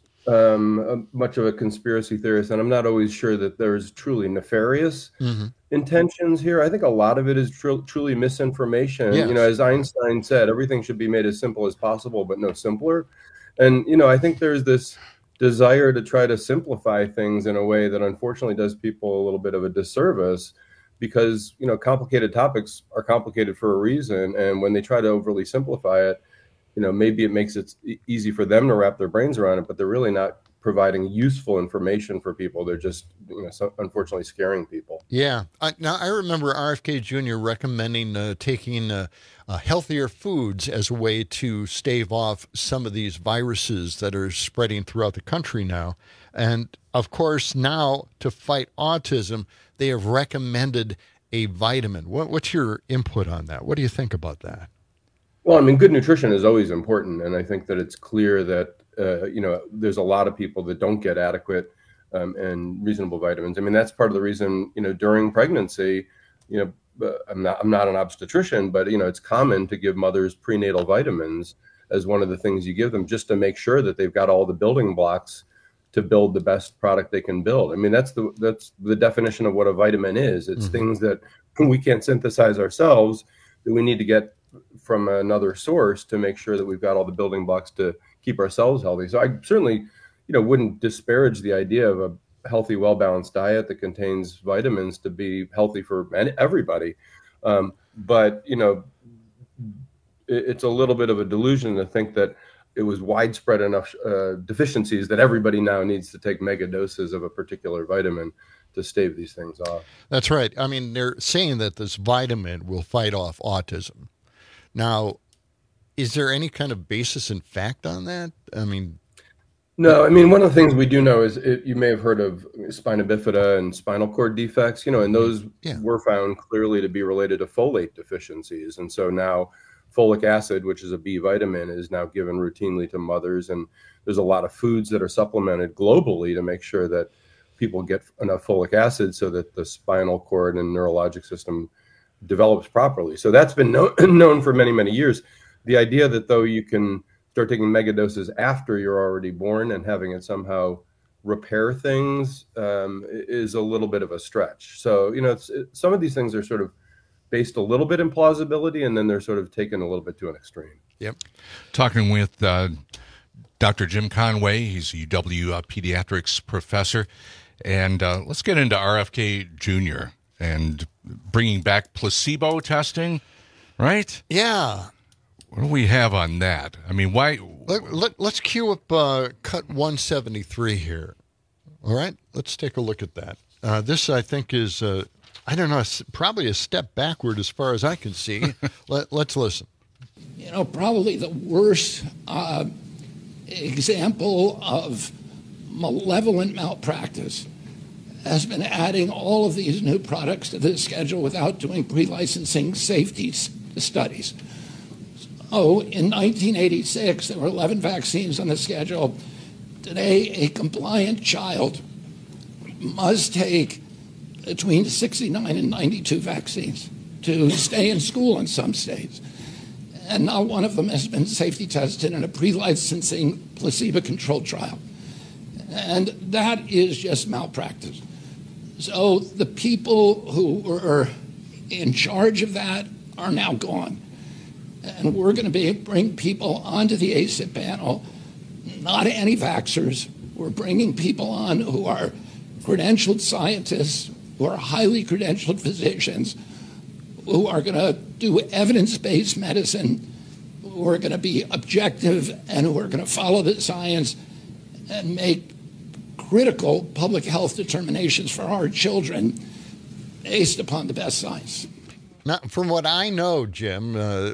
much of a conspiracy theorist, and I'm not always sure that there's truly nefarious intentions here. I think a lot of it is truly misinformation. Yes. As Einstein said, everything should be made as simple as possible, but no simpler. And, I think there's this desire to try to simplify things in a way that unfortunately does people a little bit of a disservice, because, complicated topics are complicated for a reason. And when they try to overly simplify it, maybe it makes it easy for them to wrap their brains around it, but they're really not providing useful information for people. They're just, unfortunately scaring people. Yeah. Now, I remember RFK Jr. recommending taking healthier foods as a way to stave off some of these viruses that are spreading throughout the country now. And, of course, now to fight autism, they have recommended a vitamin. What's your input on that? What do you think about that? Well, I mean, good nutrition is always important. And I think that it's clear that, there's a lot of people that don't get adequate and reasonable vitamins. I mean, that's part of the reason, during pregnancy, I'm not an obstetrician, but, it's common to give mothers prenatal vitamins as one of the things you give them, just to make sure that they've got all the building blocks to build the best product they can build. I mean, that's the definition of what a vitamin is. It's things that we can't synthesize ourselves, that we need to get from another source to make sure that we've got all the building blocks to keep ourselves healthy. So I certainly, wouldn't disparage the idea of a healthy, well-balanced diet that contains vitamins to be healthy for everybody. But, it's a little bit of a delusion to think that it was widespread enough deficiencies that everybody now needs to take mega doses of a particular vitamin to stave these things off. That's right. I mean, they're saying that this vitamin will fight off autism. Now, is there any kind of basis in fact on that? I mean... No, I mean, one of the things we do know is you may have heard of spina bifida and spinal cord defects, and those were found clearly to be related to folate deficiencies. And so now folic acid, which is a B vitamin, is now given routinely to mothers. And there's a lot of foods that are supplemented globally to make sure that people get enough folic acid so that the spinal cord and neurologic system develops properly. So that's been known for many, many years. The idea that, though, you can start taking mega doses after you're already born and having it somehow repair things is a little bit of a stretch. So, some of these things are sort of based a little bit in plausibility, and then they're sort of taken a little bit to an extreme. Yep. Talking with Dr. Jim Conway. He's a UW pediatrics professor. And let's get into RFK Jr. and bringing back placebo testing, right? Yeah. What do we have on that? I mean, why? Let's cue up cut 173 here. All right? Let's take a look at that. This, I think, is, I don't know, probably a step backward as far as I can see. Let's listen. Probably the worst example of malevolent malpractice has been adding all of these new products to the schedule without doing pre-licensing safety studies. So in 1986, there were 11 vaccines on the schedule. Today, a compliant child must take between 69 and 92 vaccines to stay in school in some states. And not one of them has been safety tested in a pre-licensing placebo-controlled trial. And that is just malpractice. So the people who were in charge of that are now gone. And we're going to bring people onto the ACIP panel, not anti-vaxxers. We're bringing people on who are credentialed scientists, who are highly credentialed physicians, who are going to do evidence-based medicine, who are going to be objective, and who are going to follow the science and make critical public health determinations for our children based upon the best science. Now, from what I know, Jim, the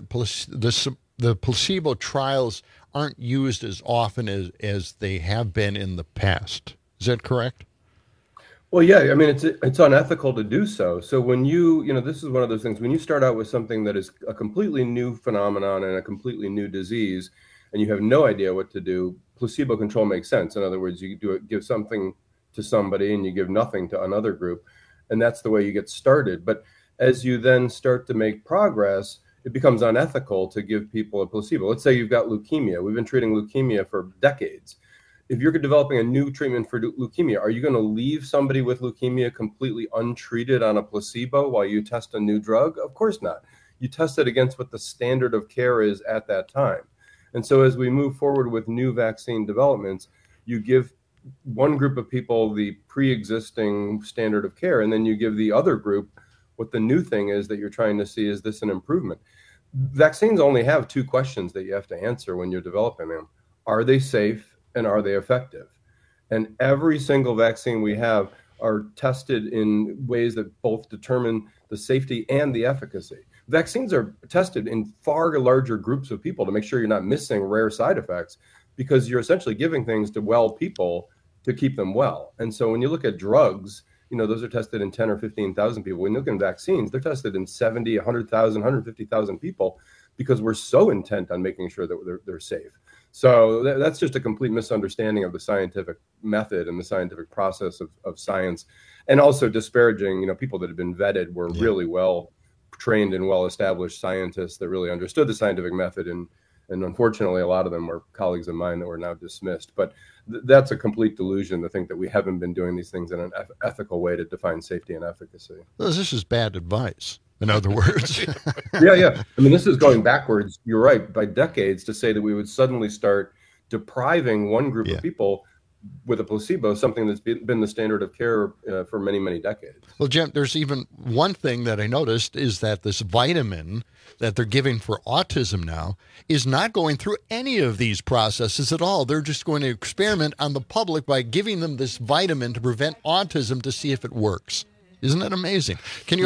placebo trials aren't used as often as they have been in the past. Is that correct? Well, yeah. I mean, it's unethical to do so. So when this is one of those things, when you start out with something that is a completely new phenomenon and a completely new disease, and you have no idea what to do, placebo control makes sense. In other words, you give something to somebody and you give nothing to another group, and that's the way you get started. But as you then start to make progress, it becomes unethical to give people a placebo. Let's say you've got leukemia. We've been treating leukemia for decades. If you're developing a new treatment for leukemia, are you going to leave somebody with leukemia completely untreated on a placebo while you test a new drug? Of course not. You test it against what the standard of care is at that time. And so as we move forward with new vaccine developments, you give one group of people the pre-existing standard of care, and then you give the other group what the new thing is that you're trying to see. Is this an improvement? Vaccines only have two questions that you have to answer when you're developing them. Are they safe and are they effective? And every single vaccine we have are tested in ways that both determine the safety and the efficacy. Vaccines are tested in far larger groups of people to make sure you're not missing rare side effects, because you're essentially giving things to well people to keep them well. And so when you look at drugs, those are tested in 10 or 15,000 people. When you look at vaccines, they're tested in 70, 100,000, 150,000 people, because we're so intent on making sure that they're safe. So that's just a complete misunderstanding of the scientific method and the scientific process of science, and also disparaging, people that have been vetted, were really well trained and well-established scientists that really understood the scientific method. And unfortunately, a lot of them were colleagues of mine that were now dismissed. But that's a complete delusion to think that we haven't been doing these things in an ethical way to define safety and efficacy. Well, this is bad advice, in other words. Yeah. I mean, this is going backwards, you're right, by decades, to say that we would suddenly start depriving one group of people with a placebo, something that's been the standard of care for many, many decades. Well, Jim, there's even one thing that I noticed is that this vitamin that they're giving for autism now is not going through any of these processes at all. They're just going to experiment on the public by giving them this vitamin to prevent autism to see if it works. Isn't that amazing? Can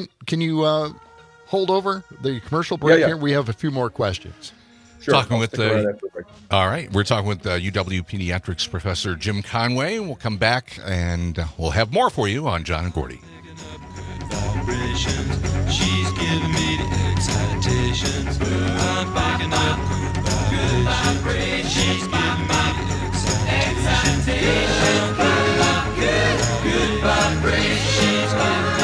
you hold over the commercial break here? We have a few more questions. Sure. All right. We're talking with UW Pediatrics Professor Jim Conway. We'll come back and we'll have more for you on John and Gordy. She's giving me the excitations. I'm picking up good vibrations. She's giving me the excitations. Good vibrations. She's giving me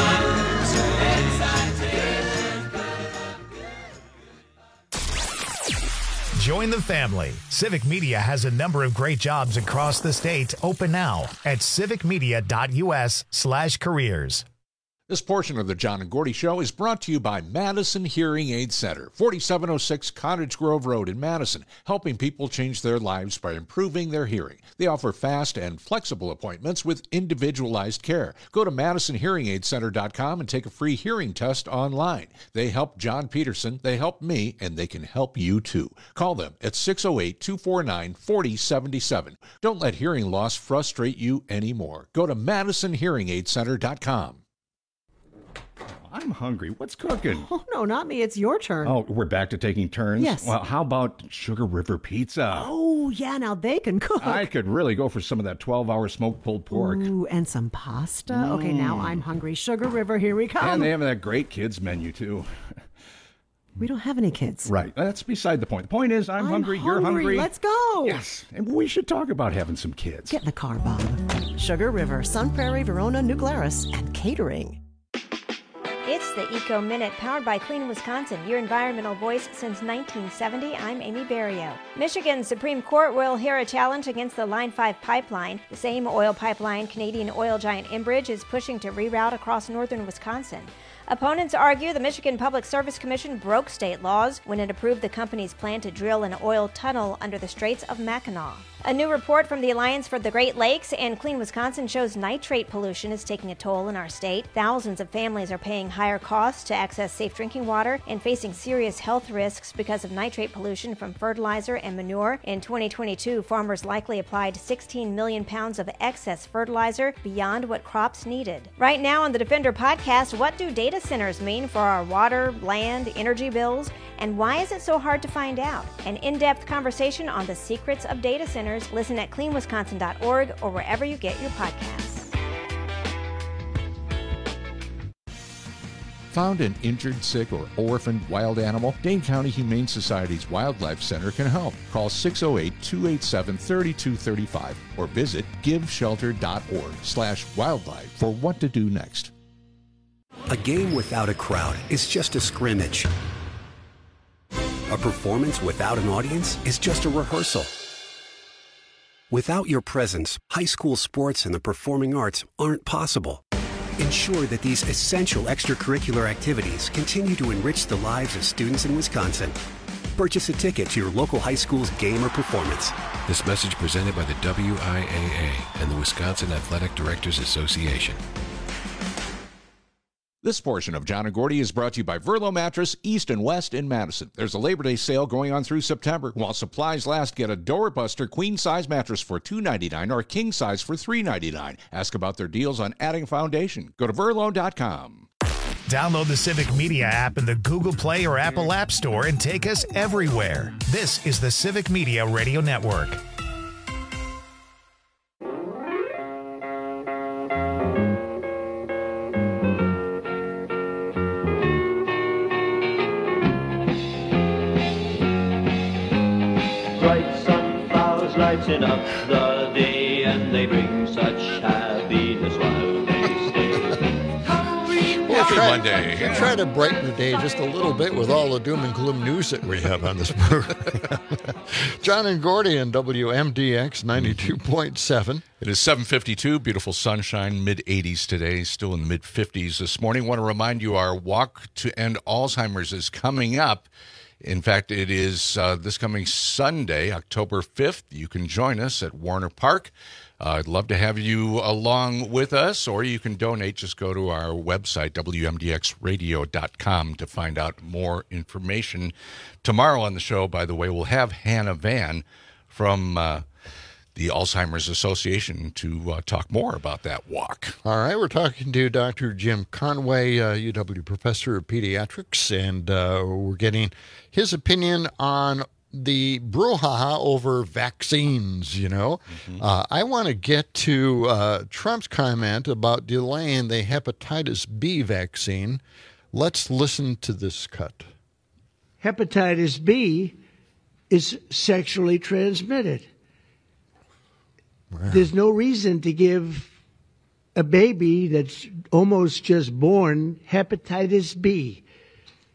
the excitations. Join Join the family. Civic Media has a number of great jobs across the state open now at civicmedia.us/careers. This portion of the John and Gordy Show is brought to you by Madison Hearing Aid Center, 4706 Cottage Grove Road in Madison, helping people change their lives by improving their hearing. They offer fast and flexible appointments with individualized care. Go to MadisonHearingAidCenter.com and take a free hearing test online. They help John Peterson, they help me, and they can help you too. Call them at 608-249-4077. Don't let hearing loss frustrate you anymore. Go to MadisonHearingAidCenter.com. I'm hungry. What's cooking? Oh, no, not me. It's your turn. Oh, we're back to taking turns? Yes. Well, how about Sugar River Pizza? Oh, yeah, now they can cook. I could really go for some of that 12-hour smoked pulled pork. Ooh, and some pasta. Okay, now I'm hungry. Sugar River, here we come. And they have that great kids menu, too. We don't have any kids. Right. That's beside the point. The point is, I'm hungry, you're hungry. Let's go. Yes. And we should talk about having some kids. Get in the car, Bob. Sugar River, Sun Prairie, Verona, New Glarus, and catering. It's the Eco Minute, powered by Clean Wisconsin, your environmental voice since 1970. I'm Amy Berrio. Michigan's Supreme Court will hear a challenge against the Line 5 pipeline. The same oil pipeline Canadian oil giant Enbridge is pushing to reroute across northern Wisconsin. Opponents argue the Michigan Public Service Commission broke state laws when it approved the company's plan to drill an oil tunnel under the Straits of Mackinac. A new report from the Alliance for the Great Lakes and Clean Wisconsin shows nitrate pollution is taking a toll in our state. Thousands of families are paying higher costs to access safe drinking water and facing serious health risks because of nitrate pollution from fertilizer and manure. In 2022, farmers likely applied 16 million pounds of excess fertilizer beyond what crops needed. Right now on the Defender podcast, what do data centers mean for our water, land, energy bills, and why is it so hard to find out? An in-depth conversation on the secrets of data centers. Listen at cleanwisconsin.org or wherever you get your podcasts. Found an injured, sick, or orphaned wild animal? Dane County Humane Society's Wildlife Center can help. Call 608-287-3235 or visit giveshelter.org/wildlife for what to do next. A game without a crowd is just a scrimmage. A performance without an audience is just a rehearsal. Without your presence, high school sports and the performing arts aren't possible. Ensure that these essential extracurricular activities continue to enrich the lives of students in Wisconsin. Purchase a ticket to your local high school's game or performance. This message presented by the WIAA and the Wisconsin Athletic Directors Association. This portion of John and Gordy is brought to you by Verlo Mattress, East and West in Madison. There's a Labor Day sale going on through September. While supplies last, get a Doorbuster queen-size mattress for $299 or king size for $399. Ask about their deals on adding foundation. Go to Verlo.com. Download the Civic Media app in the Google Play or Apple App Store and take us everywhere. This is the Civic Media Radio Network. Lighting up the day, and they bring such happiness while they stay. Happy Monday. Try to brighten the day just a little bit with all the doom and gloom news that we have on this program. John and Gordy on WMDX 92.7. It is 7:52, beautiful sunshine, mid-80s today, still in the mid-50s this morning. Want to remind you our Walk to End Alzheimer's is coming up. In fact, it is this coming Sunday, October 5th. You can join us at Warner Park. I'd love to have you along with us, or you can donate. Just go to our website, WMDXradio.com, to find out more information. Tomorrow on the show, by the way, we'll have Hannah Van from the Alzheimer's Association to talk more about that walk. All right, we're talking to Dr. Jim Conway, UW professor of pediatrics, and we're getting his opinion on the brouhaha over vaccines, you know. I want to get to Trump's comment about delaying the hepatitis B vaccine. Let's listen to this cut. Hepatitis B is sexually transmitted. Wow. There's no reason to give a baby that's almost just born hepatitis B.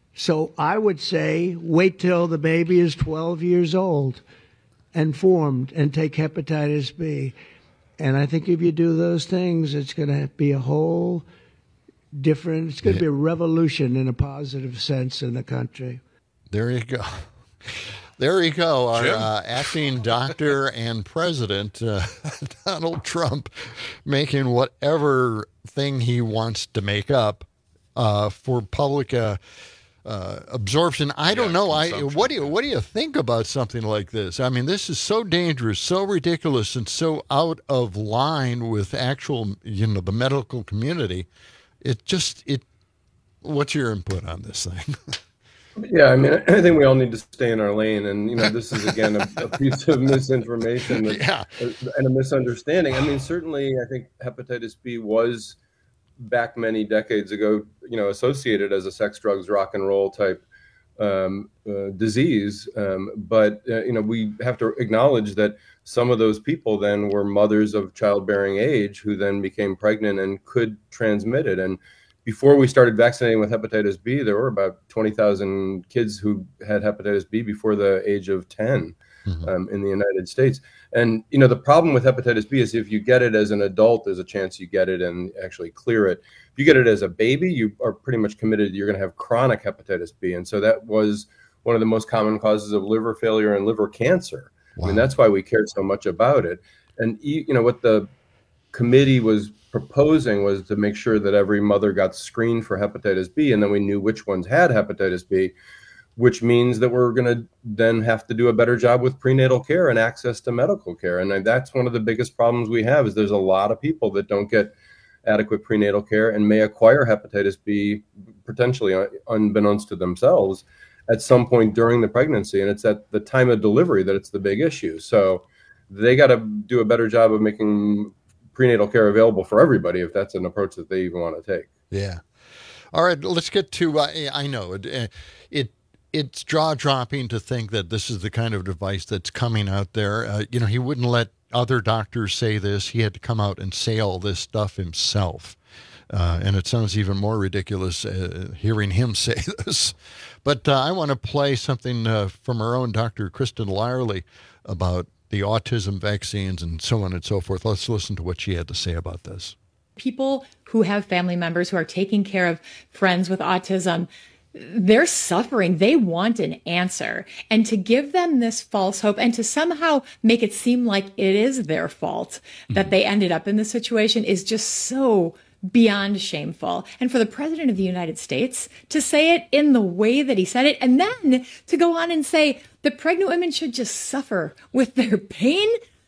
So I would say wait till the baby is 12 years old and formed and take hepatitis B. And I think if you do those things, it's going to be a whole different, it's going to be a revolution in a positive sense in the country. There you go. There you go. Our acting doctor and president, Donald Trump, making whatever thing he wants to make up for public absorption. I don't know. What do you think about something like this? I mean, this is so dangerous, so ridiculous, and so out of line with actual, the medical community. What's your input on this thing? Yeah, I mean, I think we all need to stay in our lane, and this is again a piece of misinformation and a misunderstanding. I mean, certainly, I think hepatitis B was back many decades ago, associated as a sex, drugs, rock and roll type disease, but we have to acknowledge that some of those people then were mothers of childbearing age who then became pregnant and could transmit it. And before we started vaccinating with hepatitis B, there were about 20,000 kids who had hepatitis B before the age of 10 in the United States. And, the problem with hepatitis B is if you get it as an adult, there's a chance you get it and actually clear it. If you get it as a baby, you are pretty much committed. You're going to have chronic hepatitis B. And so that was one of the most common causes of liver failure and liver cancer. Wow. I mean, that's why we cared so much about it. And, what the committee was proposing was to make sure that every mother got screened for hepatitis B, and then we knew which ones had hepatitis B, which means that we're going to then have to do a better job with prenatal care and access to medical care. And that's one of the biggest problems we have is there's a lot of people that don't get adequate prenatal care and may acquire hepatitis B potentially unbeknownst to themselves at some point during the pregnancy. And it's at the time of delivery that it's the big issue. So they got to do a better job of making prenatal care available for everybody if that's an approach that they even want to take. Yeah. All right, let's get to, I know it's jaw-dropping to think that this is the kind of device that's coming out there. He wouldn't let other doctors say this. He had to come out and say all this stuff himself. And it sounds even more ridiculous hearing him say this. But I want to play something from our own Dr. Kristen Lyerly about the autism vaccines and so on and so forth. Let's listen to what she had to say about this. People who have family members who are taking care of friends with autism, they're suffering. They want an answer. And to give them this false hope and to somehow make it seem like it is their fault that they ended up in this situation is just so beyond shameful. And for the President of the United States to say it in the way that he said it, and then to go on and say that pregnant women should just suffer with their pain.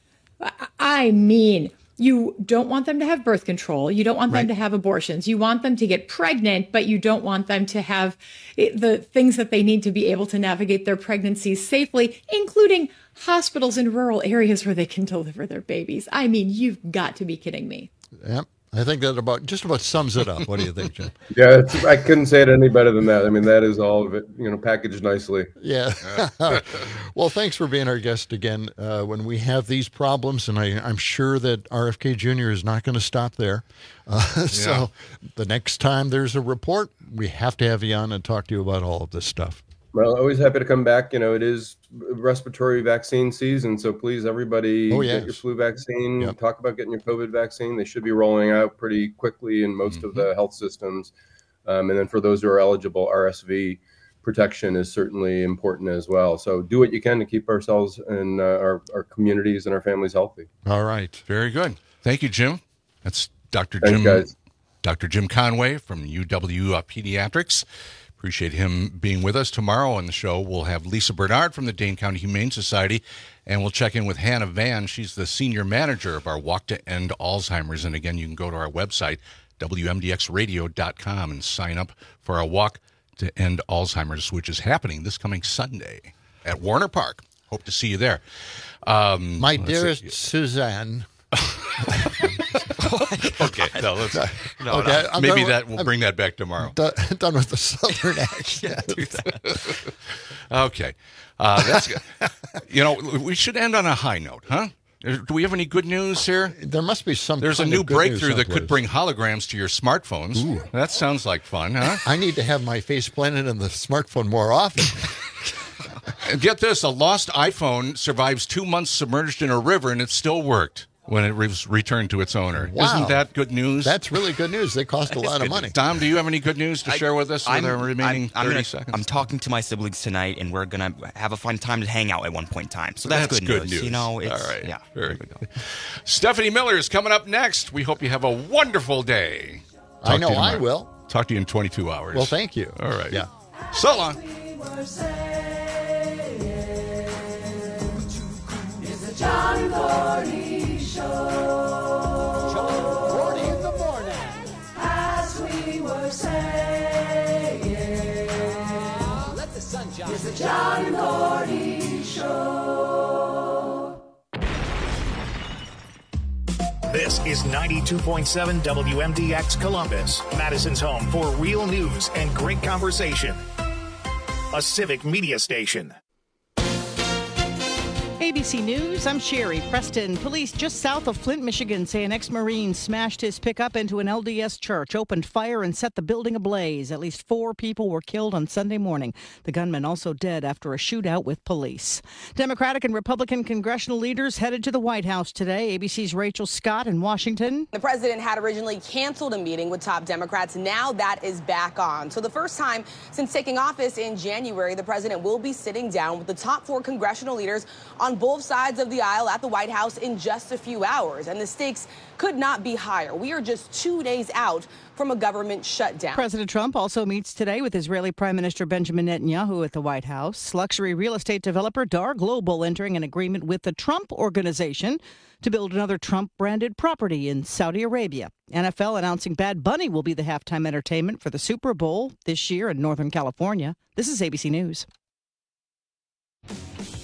I mean, you don't want them to have birth control. You don't want them to have abortions. You want them to get pregnant, but you don't want them to have the things that they need to be able to navigate their pregnancies safely, including hospitals in rural areas where they can deliver their babies. I mean, you've got to be kidding me. Yep. I think that just about sums it up. What do you think, Jim? Yeah, I couldn't say it any better than that. I mean, that is all of it, packaged nicely. Yeah. Well, thanks for being our guest again. When we have these problems, and I'm sure that RFK Jr. is not going to stop there. So the next time there's a report, we have to have you on and talk to you about all of this stuff. Well, always happy to come back. It is respiratory vaccine season, so please, everybody, get your flu vaccine. Yep. Talk about getting your COVID vaccine. They should be rolling out pretty quickly in most of the health systems. And then for those who are eligible, RSV protection is certainly important as well. So do what you can to keep ourselves and our communities and our families healthy. All right. Very good. Thank you, Jim. That's Dr. Jim Conway from UW Pediatrics. Appreciate him being with us. Tomorrow on the show, we'll have Lisa Bernard from the Dane County Humane Society, and we'll check in with Hannah Van. She's the senior manager of our Walk to End Alzheimer's. And again, you can go to our website, WMDXradio.com, and sign up for our Walk to End Alzheimer's, which is happening this coming Sunday at Warner Park. Hope to see you there. My dearest Suzanne. Okay, maybe we'll bring that back tomorrow. Done with the southern accent. Do that. Okay, that's good. We should end on a high note, huh? Do we have any good news here? There must be some. There's a new breakthrough that could bring holograms to your smartphones. Ooh. That sounds like fun, huh? I need to have my face planted in the smartphone more often. And get this, a lost iPhone survives 2 months submerged in a river, and it still worked when it was returned to its owner. Wow. Isn't that good news? That's really good news. They cost a lot of money. Tom, do you have any good news to share with us with our remaining 30 seconds? I'm talking to my siblings tonight, and we're going to have a fun time to hang out at one point in time. So that's good news. You know, it's, all right. Yeah. Very good. Stephanie Miller is coming up next. We hope you have a wonderful day. I know I will. Talk to you in 22 hours. Well, thank you. All right. Yeah. So long. John Gordy Show. John Gordy in the morning. As we were saying, let the sun shine. It's the John Gordy Show. This is 92.7 WMDX Columbus, Madison's home for real news and great conversation. A civic media station. ABC News, I'm Sherry Preston. Police just south of Flint, Michigan say an ex-Marine smashed his pickup into an LDS church, opened fire, and set the building ablaze. At least 4 people were killed on Sunday morning. The gunman also dead after a shootout with police. Democratic and Republican congressional leaders headed to the White House today. ABC's Rachel Scott in Washington. The president had originally canceled a meeting with top Democrats. Now that is back on. So the first time since taking office in January, the president will be sitting down with the top 4 congressional leaders on both sides of the aisle at the White House in just a few hours. And the stakes could not be higher. We are just 2 days out from a government shutdown. President Trump also meets today with Israeli Prime Minister Benjamin Netanyahu at the White House. Luxury real estate developer Dar Global entering an agreement with the Trump Organization to build another Trump-branded property in Saudi Arabia. NFL announcing Bad Bunny will be the halftime entertainment for the Super Bowl this year in Northern California. This is ABC News.